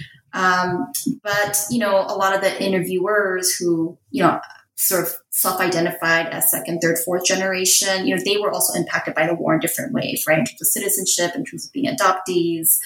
Um, but, you know, a lot of the interviewers who, you know, sort of self-identified as second, third, fourth generation, you know, they were also impacted by the war in different ways, right? In terms of citizenship, in terms of being adoptees.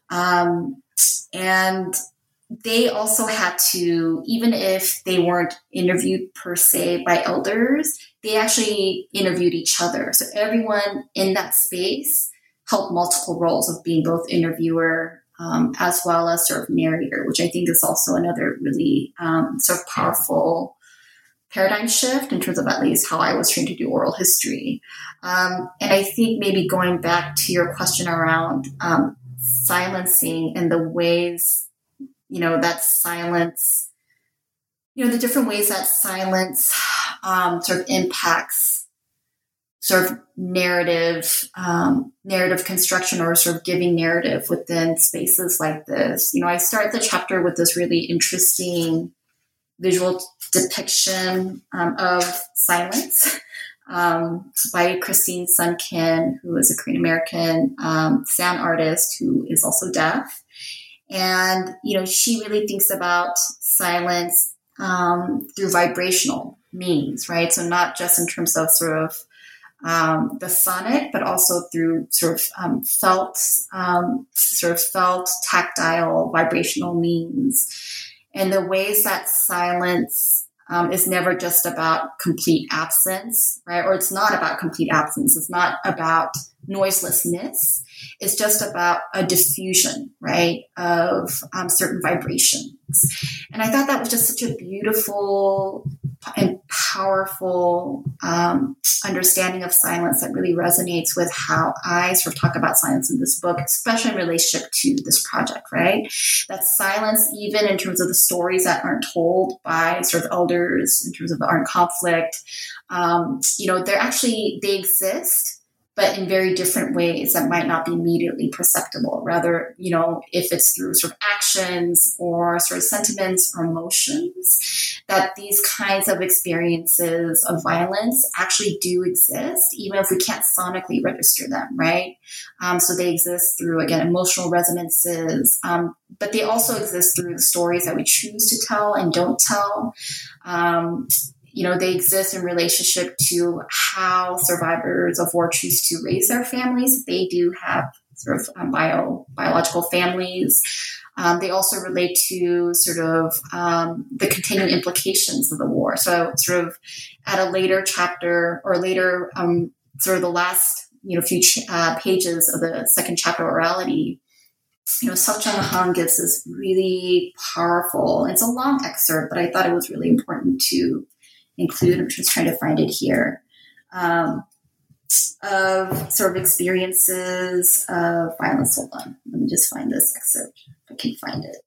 Um, and they also had to, even if they weren't interviewed per se by elders, they actually interviewed each other. So everyone in that space held multiple roles of being both interviewer um, as well as sort of narrator, which I think is also another really um, sort of powerful paradigm shift in terms of at least how I was trained to do oral history. Um, and I think maybe going back to your question around um, silencing and the ways, you know, that silence, you know, the different ways that silence um, sort of impacts sort of narrative, um, narrative construction or sort of giving narrative within spaces like this. You know, I start the chapter with this really interesting visual depiction um, of silence um, by Christine Sun-Kin, who is a Korean American um, sound artist who is also deaf. And, you know, she really thinks about silence um, through vibrational means, right? So not just in terms of sort of um, the sonic, but also through sort of um, felt, um, sort of felt, tactile, vibrational means. And the ways that silence um, is never just about complete absence, right? Or it's not about complete absence. It's not about noiselessness. It's just about a diffusion, right, of um, certain vibrations. And I thought that was just such a beautiful and powerful um, understanding of silence that really resonates with how I sort of talk about silence in this book, especially in relationship to this project, right? That silence, even in terms of the stories that aren't told by sort of elders, in terms of the armed conflict, um, you know, they're actually, they exist, but in very different ways that might not be immediately perceptible. Rather, you know, if it's through sort of actions or sort of sentiments or emotions, that these kinds of experiences of violence actually do exist, even if we can't sonically register them, right? Um, so they exist through, again, emotional resonances, um, but they also exist through the stories that we choose to tell and don't tell. Um, You know, they exist in relationship to how survivors of war choose to raise their families. They do have sort of um, bio, biological families. Um, they also relate to sort of um, the continuing implications of the war. So sort of at a later chapter or later, um, sort of the last, you know, few ch- uh, pages of the second chapter, Orality, you know, Seok Jung-han gives this really powerful, it's a long excerpt, but I thought it was really important to include. I'm just trying to find it here, um, of sort of experiences of violence. Hold on. Let me just find this excerpt if I can find it.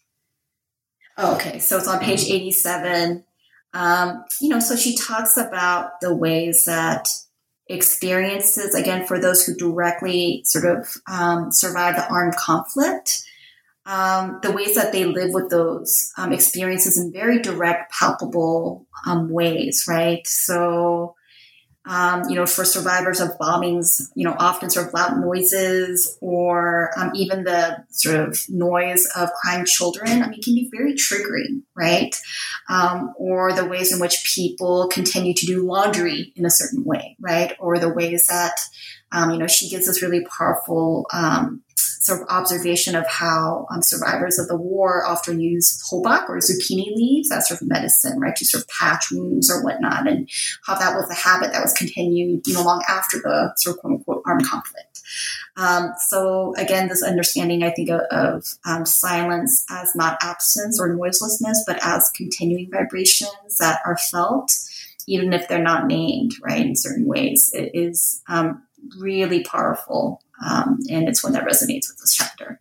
Oh, okay. So it's on page eighty-seven. Um, you know, so she talks about the ways that experiences, again, for those who directly sort of um, survive the armed conflict, Um, the ways that they live with those um, experiences in very direct, palpable um, ways, right? So, um, you know, for survivors of bombings, you know, often sort of loud noises or um, even the sort of noise of crying children, I mean, can be very triggering, right? Um, or the ways in which people continue to do laundry in a certain way, right? Or the ways that, um, you know, she gives this really powerful um sort of observation of how um, survivors of the war often use hobak or zucchini leaves as sort of medicine, right, to sort of patch wounds or whatnot, and how that was a habit that was continued, you know, long after the sort of quote unquote armed conflict. Um, so again, this understanding, I think, of, of um, silence as not absence or noiselessness, but as continuing vibrations that are felt, even if they're not named, right, in certain ways, it is um, really powerful. Um, and it's one that resonates with this chapter.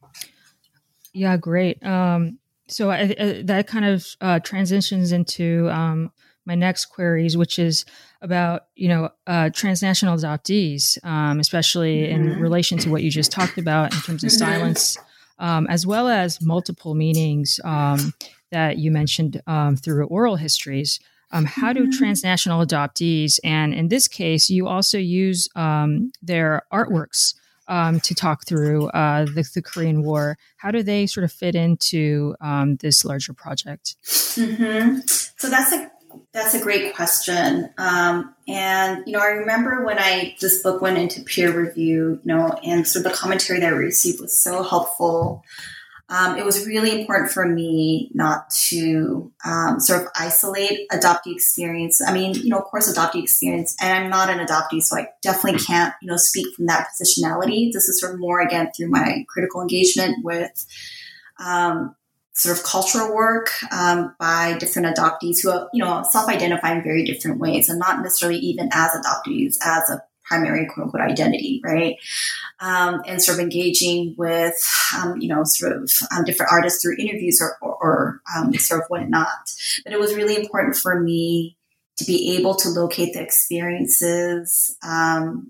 Yeah, great. Um, so I, I, that kind of uh, transitions into um, my next queries, which is about, you know, uh, transnational adoptees, um, especially mm-hmm. in relation to what you just talked about in terms of mm-hmm. silence, um, as well as multiple meanings um, that you mentioned um, through oral histories. Um, how do transnational adoptees, and in this case, you also use um, their artworks um, to talk through uh, the, the Korean War, how do they sort of fit into um, this larger project? Mm-hmm. So that's a that's a great question. Um, and, you know, I remember when I this book went into peer review, you know, and so the commentary that I received was so helpful. Um, it was really important for me not to um, sort of isolate adoptee experience. I mean, you know, of course, adoptee experience, and I'm not an adoptee, so I definitely can't, you know, speak from that positionality. This is sort of more, again, through my critical engagement with, um, sort of cultural work um, by different adoptees who are, you know, self-identify in very different ways and not necessarily even as adoptees, as a primary quote unquote identity, right? Um, and sort of engaging with, um, you know, sort of um, different artists through interviews or, or, or um, sort of whatnot. But it was really important for me to be able to locate the experiences, um,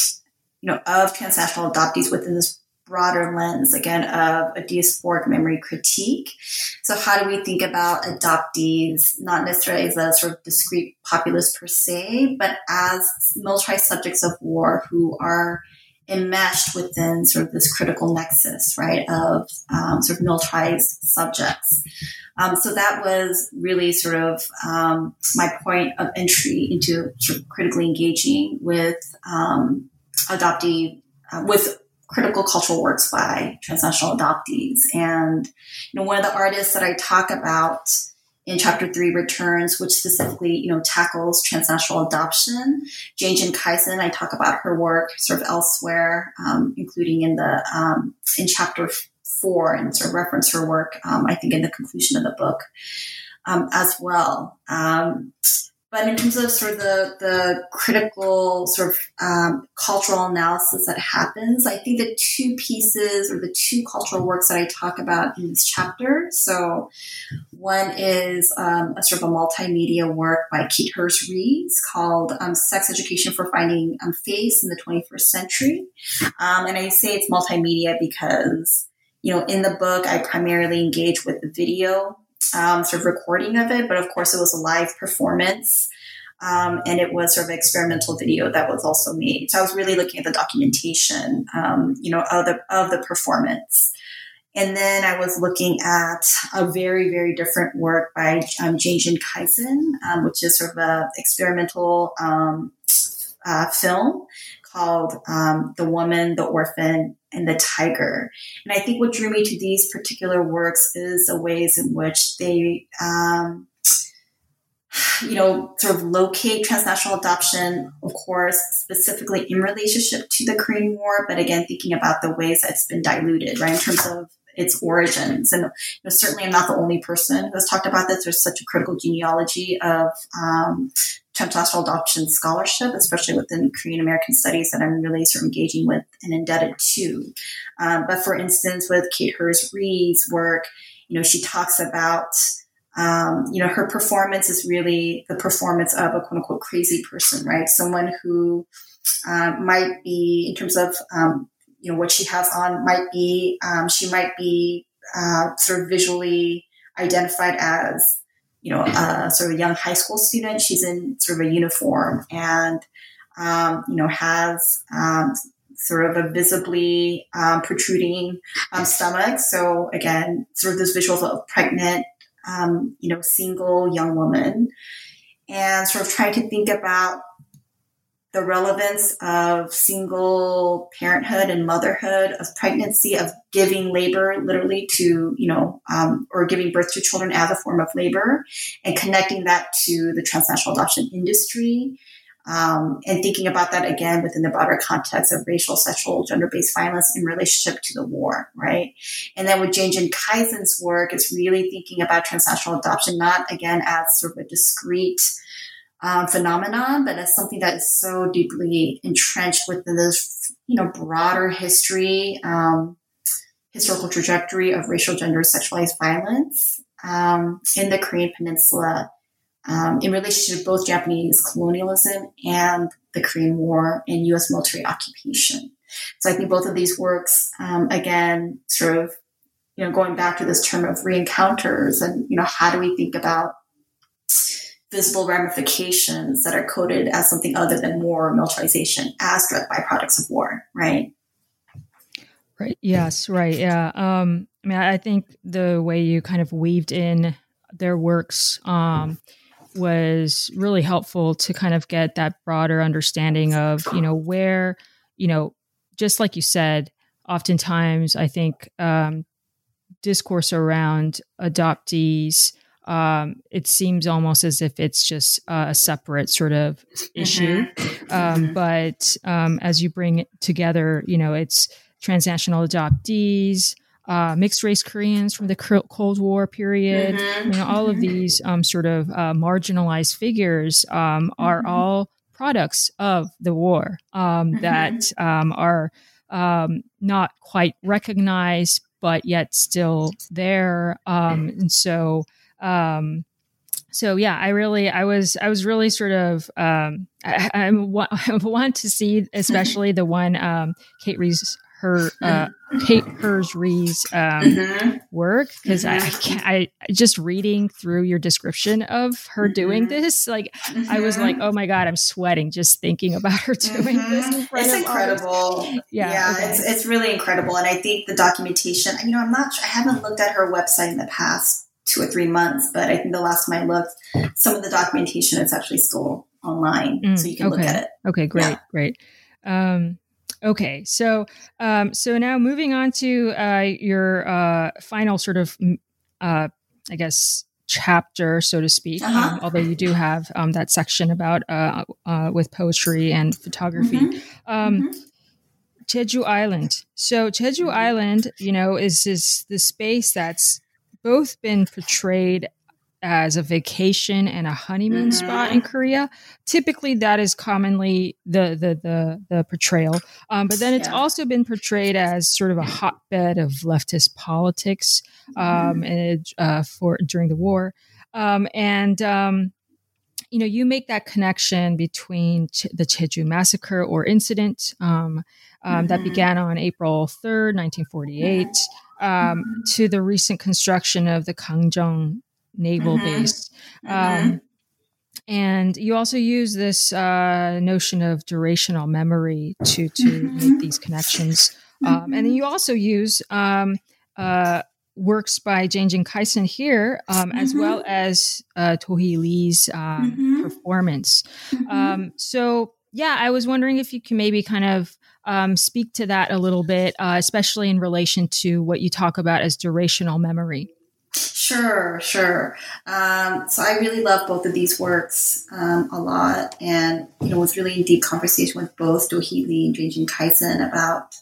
you know, of transnational adoptees within this broader lens, again, of a diasporic memory critique. So how do we think about adoptees, not necessarily as a sort of discrete populace per se, but as militarized subjects of war who are enmeshed within sort of this critical nexus, right, of um, sort of militarized subjects. Um, so that was really sort of um, my point of entry into sort of critically engaging with um, adoptee, uh, with critical cultural works by transnational adoptees. And, you know, one of the artists that I talk about in chapter three, Returns, which specifically, you know, tackles transnational adoption, Jane Jin Kaisen, I talk about her work sort of elsewhere, um, including in the, um, in chapter four, and sort of reference her work, um, I think in the conclusion of the book, um, as well. Um, But in terms of sort of the, the critical sort of um, cultural analysis that happens, I think the two pieces or the two cultural works that I talk about in this chapter. So one is um, a sort of a multimedia work by Kate Hurst Reeves called um, Sex Education for Finding um, Face in the twenty-first Century. Um, and I say it's multimedia because, you know, in the book, I primarily engage with the video Um, sort of recording of it, but of course it was a live performance, um, and it was sort of an experimental video that was also made. So I was really looking at the documentation, um, you know, of the of the performance, and then I was looking at a very very different work by um, Jane Jin Kaisen, um, which is sort of a experimental um, uh, film called um, The Woman, the Orphan, and the Tiger. And I think what drew me to these particular works is the ways in which they, um, you know, sort of locate transnational adoption, of course, specifically in relationship to the Korean War, but again, thinking about the ways that it's been diluted, right, in terms of its origins. And you know, certainly I'm not the only person who has talked about this. There's such a critical genealogy of um, transnational adoption scholarship, especially within Korean American studies, that I'm really sort of engaging with and indebted to. Um, but for instance, with Kate Hurst Reeves' work, you know, she talks about, um, you know, her performance is really the performance of a quote unquote crazy person, right? Someone who um, might be, in terms of, um, you know, what she has on might be, um, she might be uh, sort of visually identified as, you know, a sort of young high school student. She's in sort of a uniform and, um, you know, has um, sort of a visibly um, protruding um, stomach. So again, sort of this visuals of pregnant, um, you know, single young woman, and sort of trying to think about the relevance of single parenthood and motherhood, of pregnancy, of giving labor literally to, you know, um, or giving birth to children as a form of labor, and connecting that to the transnational adoption industry, um, and thinking about that again within the broader context of racial, sexual, gender-based violence in relationship to the war, right? And then with Jane Jin Kaisen's work, it's really thinking about transnational adoption, not again as sort of a discrete Um, phenomenon, but as something that is so deeply entrenched within this, you know, broader history, um, historical trajectory of racial, gender, sexualized violence um, in the Korean Peninsula, um, in relation to both Japanese colonialism and the Korean War and U S military occupation. So I think both of these works, um, again, sort of, you know, going back to this term of re-encounters and, you know, how do we think about visible ramifications that are coded as something other than war or militarization as direct byproducts of war, right? Right. Yes. Right. Yeah. Um, I mean, I think the way you kind of weaved in their works um, was really helpful to kind of get that broader understanding of, you know, where, you know, just like you said, oftentimes I think um, discourse around adoptees, Um, it seems almost as if it's just uh, a separate sort of issue. Mm-hmm. Um, Mm-hmm. but um, as you bring it together, you know, it's transnational adoptees, uh, mixed race Koreans from the Cold War period. Mm-hmm. You know, all of these um, sort of uh, marginalized figures um, are mm-hmm. all products of the war um, mm-hmm. that um, are um, not quite recognized, but yet still there. Um, and so, um, so yeah, I really, I was, I was really sort of, um, I, I, I want to see, especially the one, um, Kate Rees, her, uh, Kate Hers Rees, um, mm-hmm. work. Cause mm-hmm. I, I can't, I just reading through your description of her mm-hmm. doing this, like, mm-hmm. I was like, oh my God, I'm sweating just thinking about her doing mm-hmm. this. In front it's of incredible. Others. Yeah. Yeah okay. it's, it's really incredible. And I think the documentation, you know, I'm not sure, I haven't looked at her website in the past two or three months, but I think the last time I looked, some of the documentation is actually still online, mm, so you can okay. look at it. Okay, great, yeah. great. Um, okay, so um, so now moving on to uh, your uh, final sort of, uh, I guess, chapter, so to speak. Uh-huh. Um, although you do have um, that section about uh, uh, with poetry and photography. Mm-hmm. Um, mm-hmm. Jeju Island. So Jeju mm-hmm. Island, you know, is is the space that's both been portrayed as a vacation and a honeymoon mm-hmm. spot in Korea. Typically, that is commonly the the the, the portrayal. Um, but then it's yeah. also been portrayed as sort of a hotbed of leftist politics um, mm-hmm. and uh, for during the war. Um, and um, you know, you make that connection between Ch- the Jeju massacre or incident um, um, mm-hmm. that began on April third, nineteen forty-eight. Mm-hmm. Um, to the recent construction of the Gangjong naval mm-hmm. base. Um, mm-hmm. And you also use this uh, notion of durational memory to, to mm-hmm. make these connections. Mm-hmm. Um, and then you also use um, uh, works by Jane Jin Kaisen here, um, mm-hmm. as well as uh, Tohee Lee's um, mm-hmm. performance. Mm-hmm. Um, so, yeah, I was wondering if you can maybe kind of Um, speak to that a little bit, uh, especially in relation to what you talk about as durational memory. Sure, sure. Um, so I really love both of these works um, a lot, and you know, was really in deep conversation with both Tohee Lee and Jane Jin Kaisen about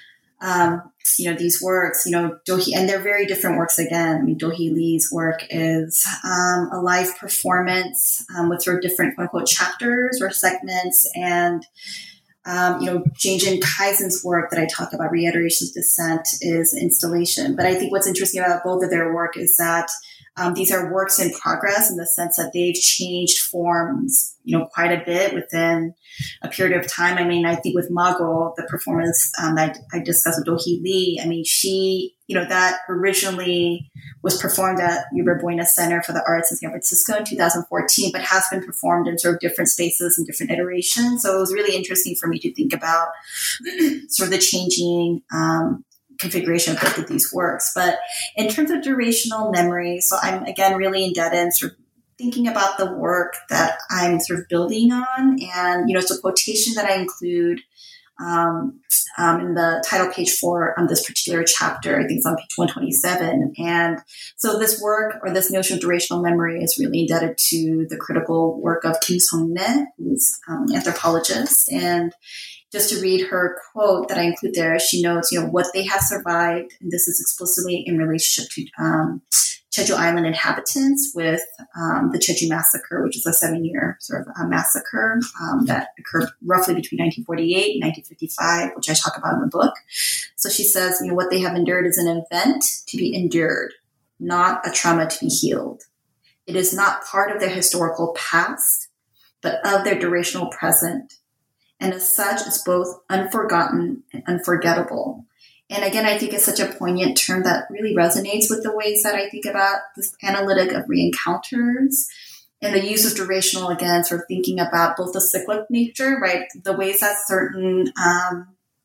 um, you know these works. You know, Tohee, and they're very different works again. I mean, Tohee Lee's work is um, a live performance um, with sort of different quote unquote chapters or segments, and Um, you know, Jane Jin Kaisen's work that I talk about, Reiterations of Dissent, is installation. But I think what's interesting about both of their work is that um, these are works in progress in the sense that they've changed forms, you know, quite a bit within a period of time. I mean, I think with Mago, the performance um, that I, I discussed with Tohee Lee, I mean, she, you know, that originally was performed at Hubert Buena Center for the Arts in San Francisco in two thousand fourteen, but has been performed in sort of different spaces and different iterations. So it was really interesting for me to think about sort of the changing um, configuration of both of these works. But in terms of durational memory, so I'm, again, really indebted and sort of thinking about the work that I'm sort of building on. And, you know, it's a quotation that I include Um, um, in the title page for um, this particular chapter. I think it's on page one twenty-seven. And so this work, or this notion of durational memory, is really indebted to the critical work of Kim Sung-ne, who's um, an anthropologist. And just to read her quote that I include there, she notes, you know, what they have survived, and this is explicitly in relationship to um, Jeju Island inhabitants with um, the Jeju Massacre, which is a seven-year sort of uh, massacre um, that occurred roughly between nineteen forty-eight and nineteen fifty-five, which I talk about in the book. So she says, you know, what they have endured is an event to be endured, not a trauma to be healed. It is not part of their historical past, but of their durational present. And as such, it's both unforgotten and unforgettable. And again, I think it's such a poignant term that really resonates with the ways that I think about this analytic of re-encounters and the use of durational, again, sort of thinking about both the cyclic nature, right? The ways that certain um,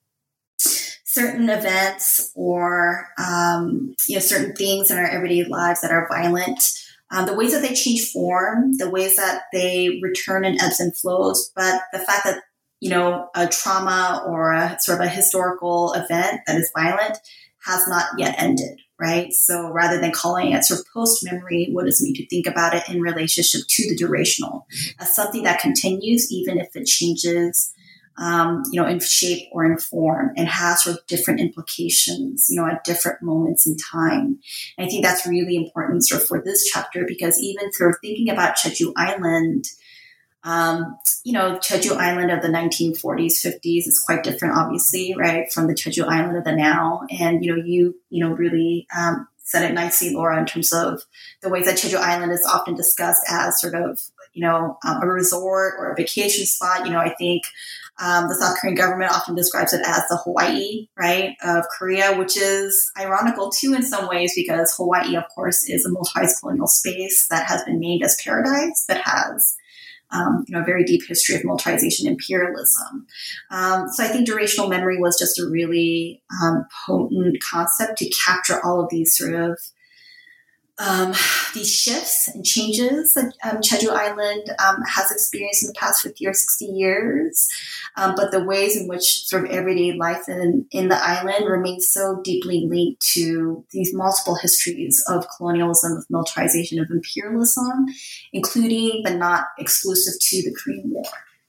certain events or um, you know certain things in our everyday lives that are violent, um, the ways that they change form, the ways that they return in ebbs and flows, but the fact that you know, a trauma or a sort of a historical event that is violent has not yet ended, right? So rather than calling it sort of post-memory, what does it mean to think about it in relationship to the durational as something that continues, even if it changes um, you know, in shape or in form, and has sort of different implications, you know, at different moments in time. And I think that's really important sort of for this chapter, because even sort of thinking about Jeju Island, um, you know, Jeju Island of the nineteen forties, fifties is quite different, obviously, right, from the Jeju Island of the now. And, you know, you, you know, really um, said it nicely, Laura, in terms of the ways that Jeju Island is often discussed as sort of, you know, um, a resort or a vacation spot. You know, I think um, the South Korean government often describes it as the Hawaii, right, of Korea, which is ironical too in some ways, because Hawaii, of course, is a militarized colonial space that has been named as paradise, that has Um, you know, a very deep history of militarization, imperialism. Um, so I think durational memory was just a really um, potent concept to capture all of these sort of um, these shifts and changes that um, Jeju Island um, has experienced in the past fifty or sixty years, um, but the ways in which sort of everyday life in, in the island remains so deeply linked to these multiple histories of colonialism, of militarization, of imperialism, including but not exclusive to the Korean War.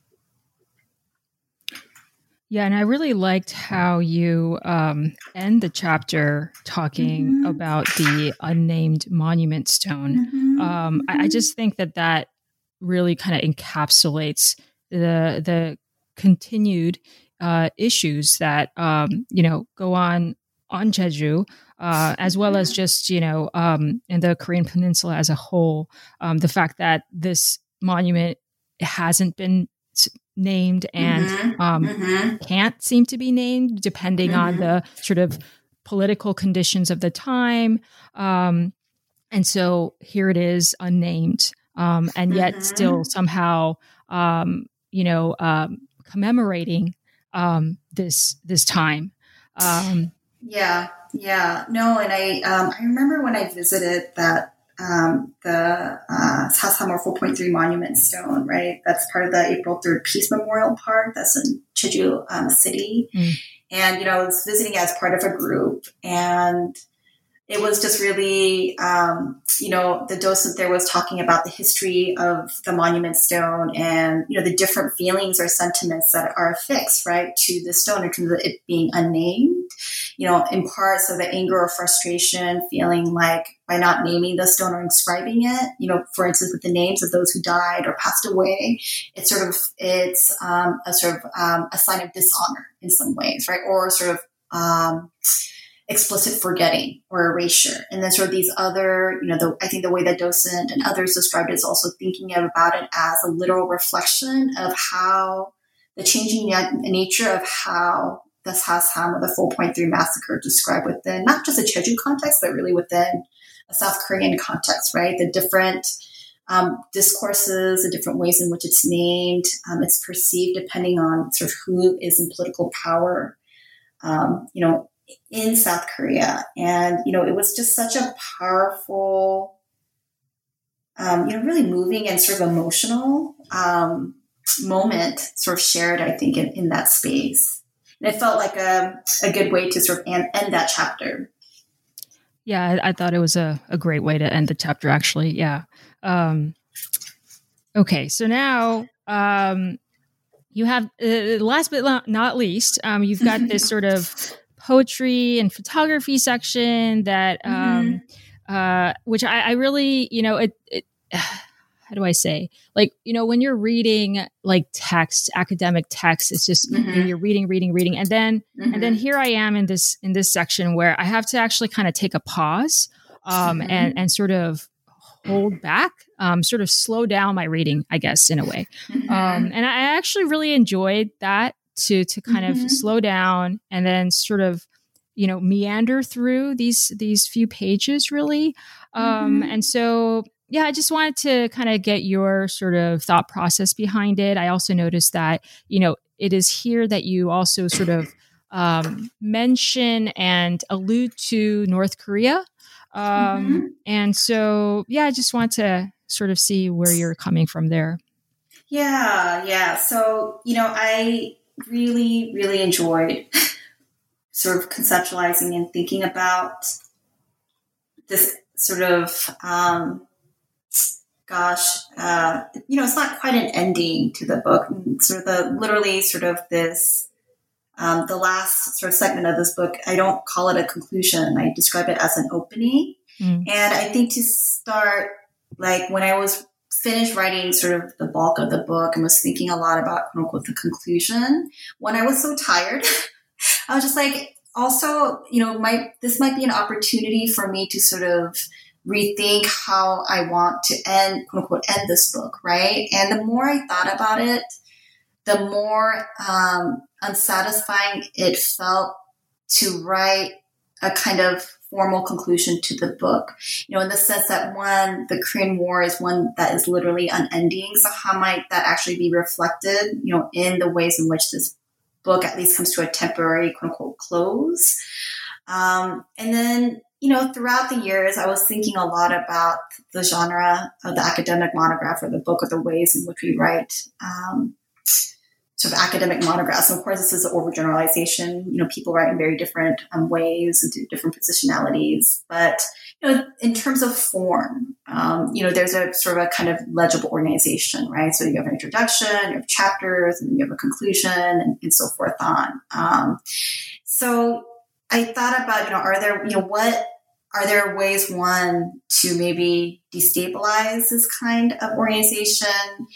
Yeah, and I really liked how you um, end the chapter talking mm-hmm. about the unnamed monument stone. Mm-hmm. Um, I, I just think that that really kind of encapsulates the the continued uh, issues that um, you know go on on Jeju, uh, as well as just you know um, in the Korean Peninsula as a whole. Um, the fact that this monument hasn't been named and mm-hmm. Um, mm-hmm. can't seem to be named, depending mm-hmm. on the sort of political conditions of the time. Um, and so here it is, unnamed, um, and yet mm-hmm. still somehow, um, you know, um, commemorating um, this this time. Um, yeah, yeah, no, and I um, I remember when I visited that. Um, the uh, Sasamor four point three Monument Stone, right? That's part of the April third Peace Memorial Park. That's in Jeju um, City. Mm. And, you know, I was visiting as part of a group, and it was just really, um, you know, the docent there was talking about the history of the monument stone and, you know, the different feelings or sentiments that are affixed, right, to the stone in terms of it being unnamed, you know, in parts of the anger or frustration, feeling like by not naming the stone or inscribing it, you know, for instance, with the names of those who died or passed away, it's sort of, it's um, a sort of um, a sign of dishonor in some ways, right, or sort of, um, explicit forgetting or erasure. And then sort of these other, you know, the, I think the way that docent and others described it is also thinking about it as a literal reflection of how the changing nature of how the Sasam or the four point three massacre described within not just a Jeju context, but really within a South Korean context, right? The different um, discourses, the different ways in which it's named, um, it's perceived depending on sort of who is in political power, um, you know, in South Korea. And, you know, it was just such a powerful, um, you know, really moving and sort of emotional um, moment sort of shared, I think, in, in that space. And it felt like a, a good way to sort of end, end that chapter. Yeah, I, I thought it was a, a great way to end the chapter, actually. Yeah. Um, okay, so now um, you have, uh, last but not least, um, you've got this sort of poetry and photography section that, um, mm-hmm. uh, which I, I really, you know, it, it, how do I say, like, you know, when you're reading like text, academic text, it's just, mm-hmm. you know, you're reading, reading, reading. And then, mm-hmm. and then here I am in this, in this section where I have to actually kind of take a pause, um, mm-hmm. and, and sort of hold back, um, sort of slow down my reading, I guess, in a way. Mm-hmm. Um, and I actually really enjoyed that. to to kind mm-hmm. of slow down and then sort of, you know, meander through these these few pages, really. Um, mm-hmm. And so, yeah, I just wanted to kind of get your sort of thought process behind it. I also noticed that, you know, it is here that you also sort of um, mention and allude to North Korea. Um, mm-hmm. And so, yeah, I just want to sort of see where you're coming from there. Yeah, yeah. So, you know, I really, really enjoyed sort of conceptualizing and thinking about this sort of um, gosh, uh, you know, it's not quite an ending to the book. Sort of the literally sort of this, um, the last sort of segment of this book, I don't call it a conclusion. I describe it as an opening. Mm. And I think to start, like when I was finished writing sort of the bulk of the book and was thinking a lot about quote unquote the conclusion, when I was so tired, I was just like, also, you know, my, this might be an opportunity for me to sort of rethink how I want to end, quote unquote, end this book, right? And the more I thought about it, the more um, unsatisfying it felt to write a kind of formal conclusion to the book. You know, in the sense that one, the Korean War is one that is literally unending. So how might that actually be reflected, you know, in the ways in which this book at least comes to a temporary, quote unquote, close? Um, and then, you know, throughout the years, I was thinking a lot about the genre of the academic monograph or the book, or the ways in which we write um, sort of academic monographs. And of course, this is an overgeneralization. You know, people write in very different um, ways and do different positionalities. But, you know, in terms of form, um, you know, there's a sort of a kind of legible organization, right? So you have an introduction, you have chapters, and then you have a conclusion, and, and so forth on. Um, so I thought about, you know, are there, you know, what are there ways, one, to maybe destabilize this kind of organization?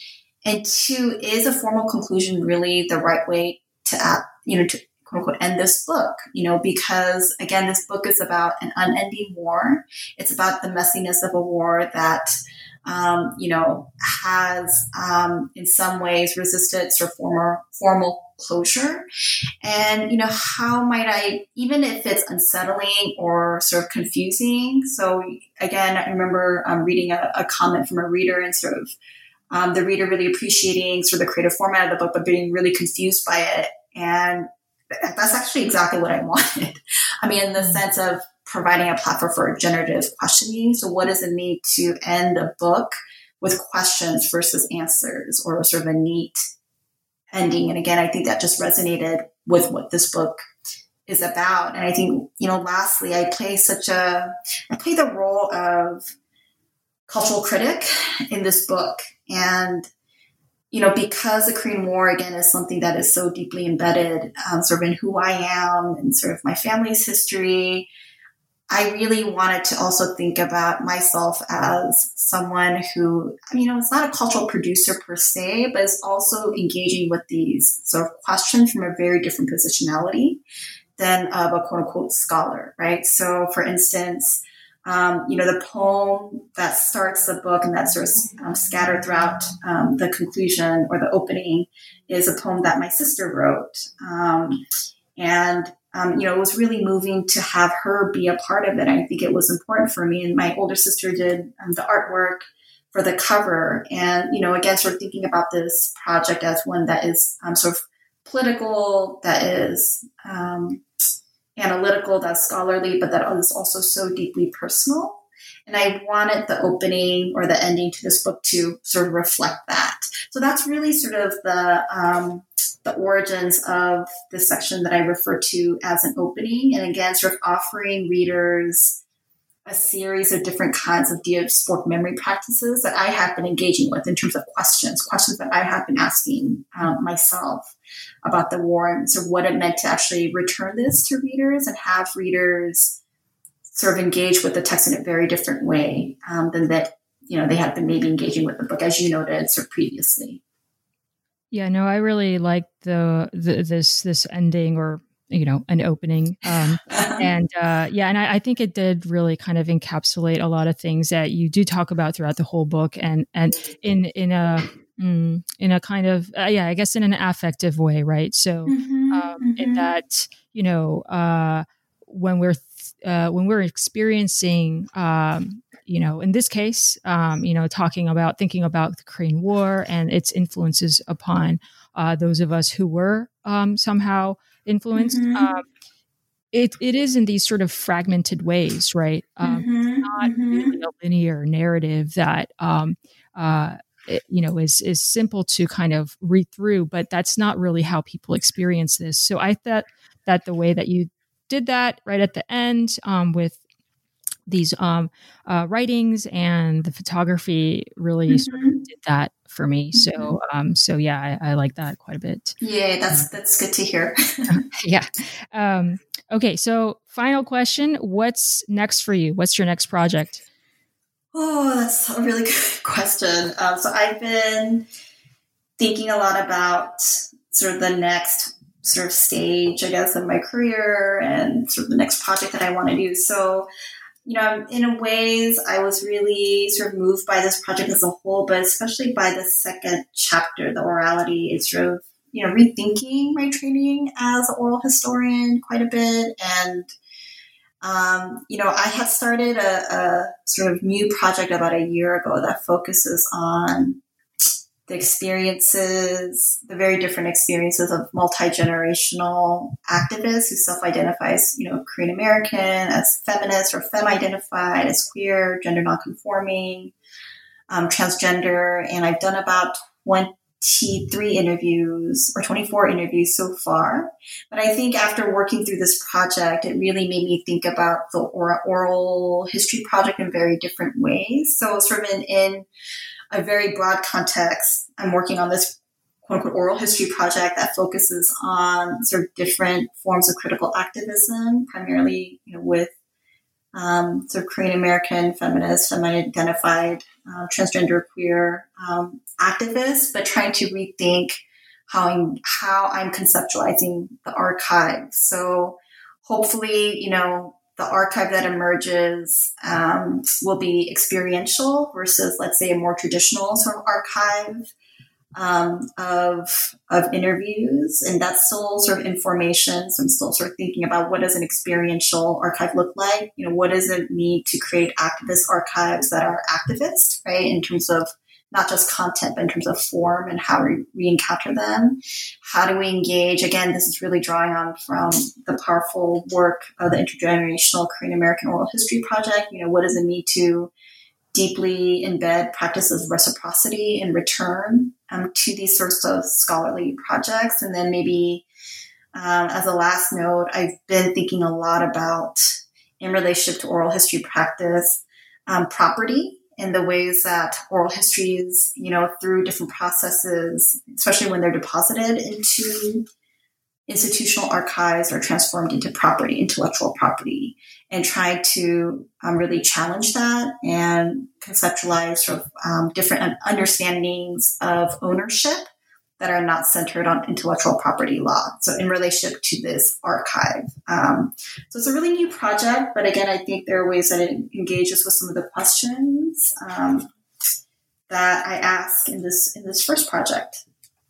And two, is a formal conclusion really the right way to, add, you know, to quote unquote end this book? You know, because again, this book is about an unending war. It's about the messiness of a war that, um, you know, has um, in some ways resisted sort of former, formal closure. And, you know, how might I, even if it's unsettling or sort of confusing. So again, I remember um, reading a, a comment from a reader and sort of um, the reader really appreciating sort of the creative format of the book, but being really confused by it. And that's actually exactly what I wanted. I mean, in the sense of providing a platform for generative questioning. So what does it mean to end a book with questions versus answers, or sort of a neat ending? And again, I think that just resonated with what this book is about. And I think, you know, lastly, I play such a, I play the role of cultural critic in this book. And, you know, because the Korean War, again, is something that is so deeply embedded um, sort of in who I am and sort of my family's history, I really wanted to also think about myself as someone who, you know, it's not a cultural producer per se, but is also engaging with these sort of questions from a very different positionality than of a quote unquote scholar, right? So for instance, um, you know, the poem that starts the book and that's sort of um, scattered throughout um, the conclusion or the opening is a poem that my sister wrote. Um, and Um, you know, it was really moving to have her be a part of it. I think it was important for me. And my older sister did um, the artwork for the cover. And, you know, again, sort of thinking about this project as one that is um, sort of political, that is um, analytical, that's scholarly, but that is also so deeply personal. And I wanted the opening or the ending to this book to sort of reflect that. So that's really sort of the um, the origins of the section that I refer to as an opening. And again, sort of offering readers a series of different kinds of diasporic memory practices that I have been engaging with in terms of questions, questions that I have been asking um, myself about the war and sort of what it meant to actually return this to readers and have readers sort of engage with the text in a very different way um, than that, you know, they had been maybe engaging with the book, as you noted, sort of previously. Yeah, no, I really like the, the this this ending, or you know, an opening, um, and uh, yeah, and I, I think it did really kind of encapsulate a lot of things that you do talk about throughout the whole book, and and in in a mm, in a kind of uh, yeah, I guess in an affective way, right? So Mm-hmm, um, mm-hmm. in that, you know, uh, when we're uh, when we're experiencing. Um, You know, in this case, um, you know, talking about, thinking about the Korean War and its influences upon uh, those of us who were um, somehow influenced. Mm-hmm. Um, it it is in these sort of fragmented ways, right? Um, Mm-hmm. It's not Mm-hmm. really a linear narrative that um, uh, it, you know is is simple to kind of read through, but that's not really how people experience this. So I thought that the way that you did that right at the end um, with these um, uh, writings, and the photography really mm-hmm. sort of did that for me. Mm-hmm. So, um, so yeah, I, I like that quite a bit. Yeah, that's that's good to hear. yeah. Um, okay, so final question: what's next for you? What's your next project? Oh, that's a really good question. Um, so I've been thinking a lot about sort of the next sort of stage, I guess, of my career and sort of the next project that I want to do. So, you know, in ways, I was really sort of moved by this project as a whole, but especially by the second chapter, the orality. It's sort of, you know, rethinking my training as an oral historian quite a bit. And, um, you know, I had started a, a sort of new project about a year ago that focuses on the experiences, the very different experiences of multi-generational activists who self-identify as, you know, Korean American, as feminist or femme-identified, as queer, gender nonconforming, um, transgender. And I've done about twenty-three interviews or twenty-four interviews so far. But I think after working through this project, it really made me think about the or- oral history project in very different ways. So sort of in, in a very broad context, I'm working on this quote-unquote oral history project that focuses on sort of different forms of critical activism, primarily, you know, with um, sort of Korean American, feminist, femme-identified, uh, transgender, queer um, activists, but trying to rethink how I'm, how I'm conceptualizing the archive. So hopefully, you know, the archive that emerges um, will be experiential versus, let's say, a more traditional sort of archive um, of of interviews, and that's still sort of information. So I'm still sort of thinking about what does an experiential archive look like? You know, what does it mean to create activist archives that are activist, right? In terms of not just content, but in terms of form and how we, we encounter them. How do we engage? Again, this is really drawing on from the powerful work of the Intergenerational Korean American Oral History Project. You know, what does it mean to deeply embed practices of reciprocity and return um, to these sorts of scholarly projects? And then maybe um, as a last note, I've been thinking a lot about, in relationship to oral history practice, um, property, in the ways that oral histories, you know, through different processes, especially when they're deposited into institutional archives, are transformed into property, intellectual property, and try to um, really challenge that and conceptualize sort of um, different understandings of ownership that are not centered on intellectual property law. So in relationship to this archive. Um, so it's a really new project, but again, I think there are ways that it engages with some of the questions um, that I ask in this in this first project.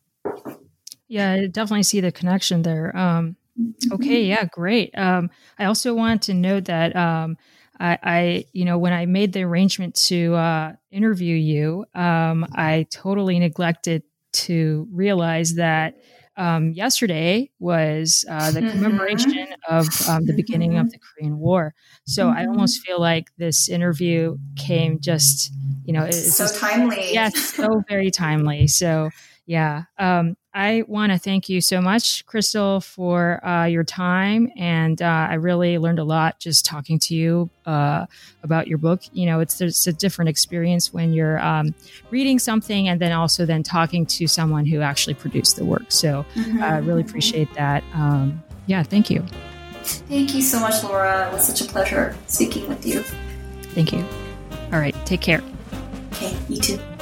Yeah, I definitely see the connection there. Um, okay, yeah, great. Um, I also want to note that um, I, I, you know, when I made the arrangement to uh, interview you, um, I totally neglected to realize that um, yesterday was uh, the commemoration mm-hmm. of um, the beginning mm-hmm. of the Korean War. So mm-hmm. I almost feel like this interview came just, you know, it's so just, timely. Yes, so very timely. So yeah, um, I want to thank you so much, Crystal, for uh, your time. And uh, I really learned a lot just talking to you uh, about your book. You know, it's, it's a different experience when you're um, reading something and then also then talking to someone who actually produced the work. So I mm-hmm. uh, really appreciate that. Um, yeah, thank you. Thank you so much, Laura. It was such a pleasure speaking with you. Thank you. All right, take care. Okay, you too.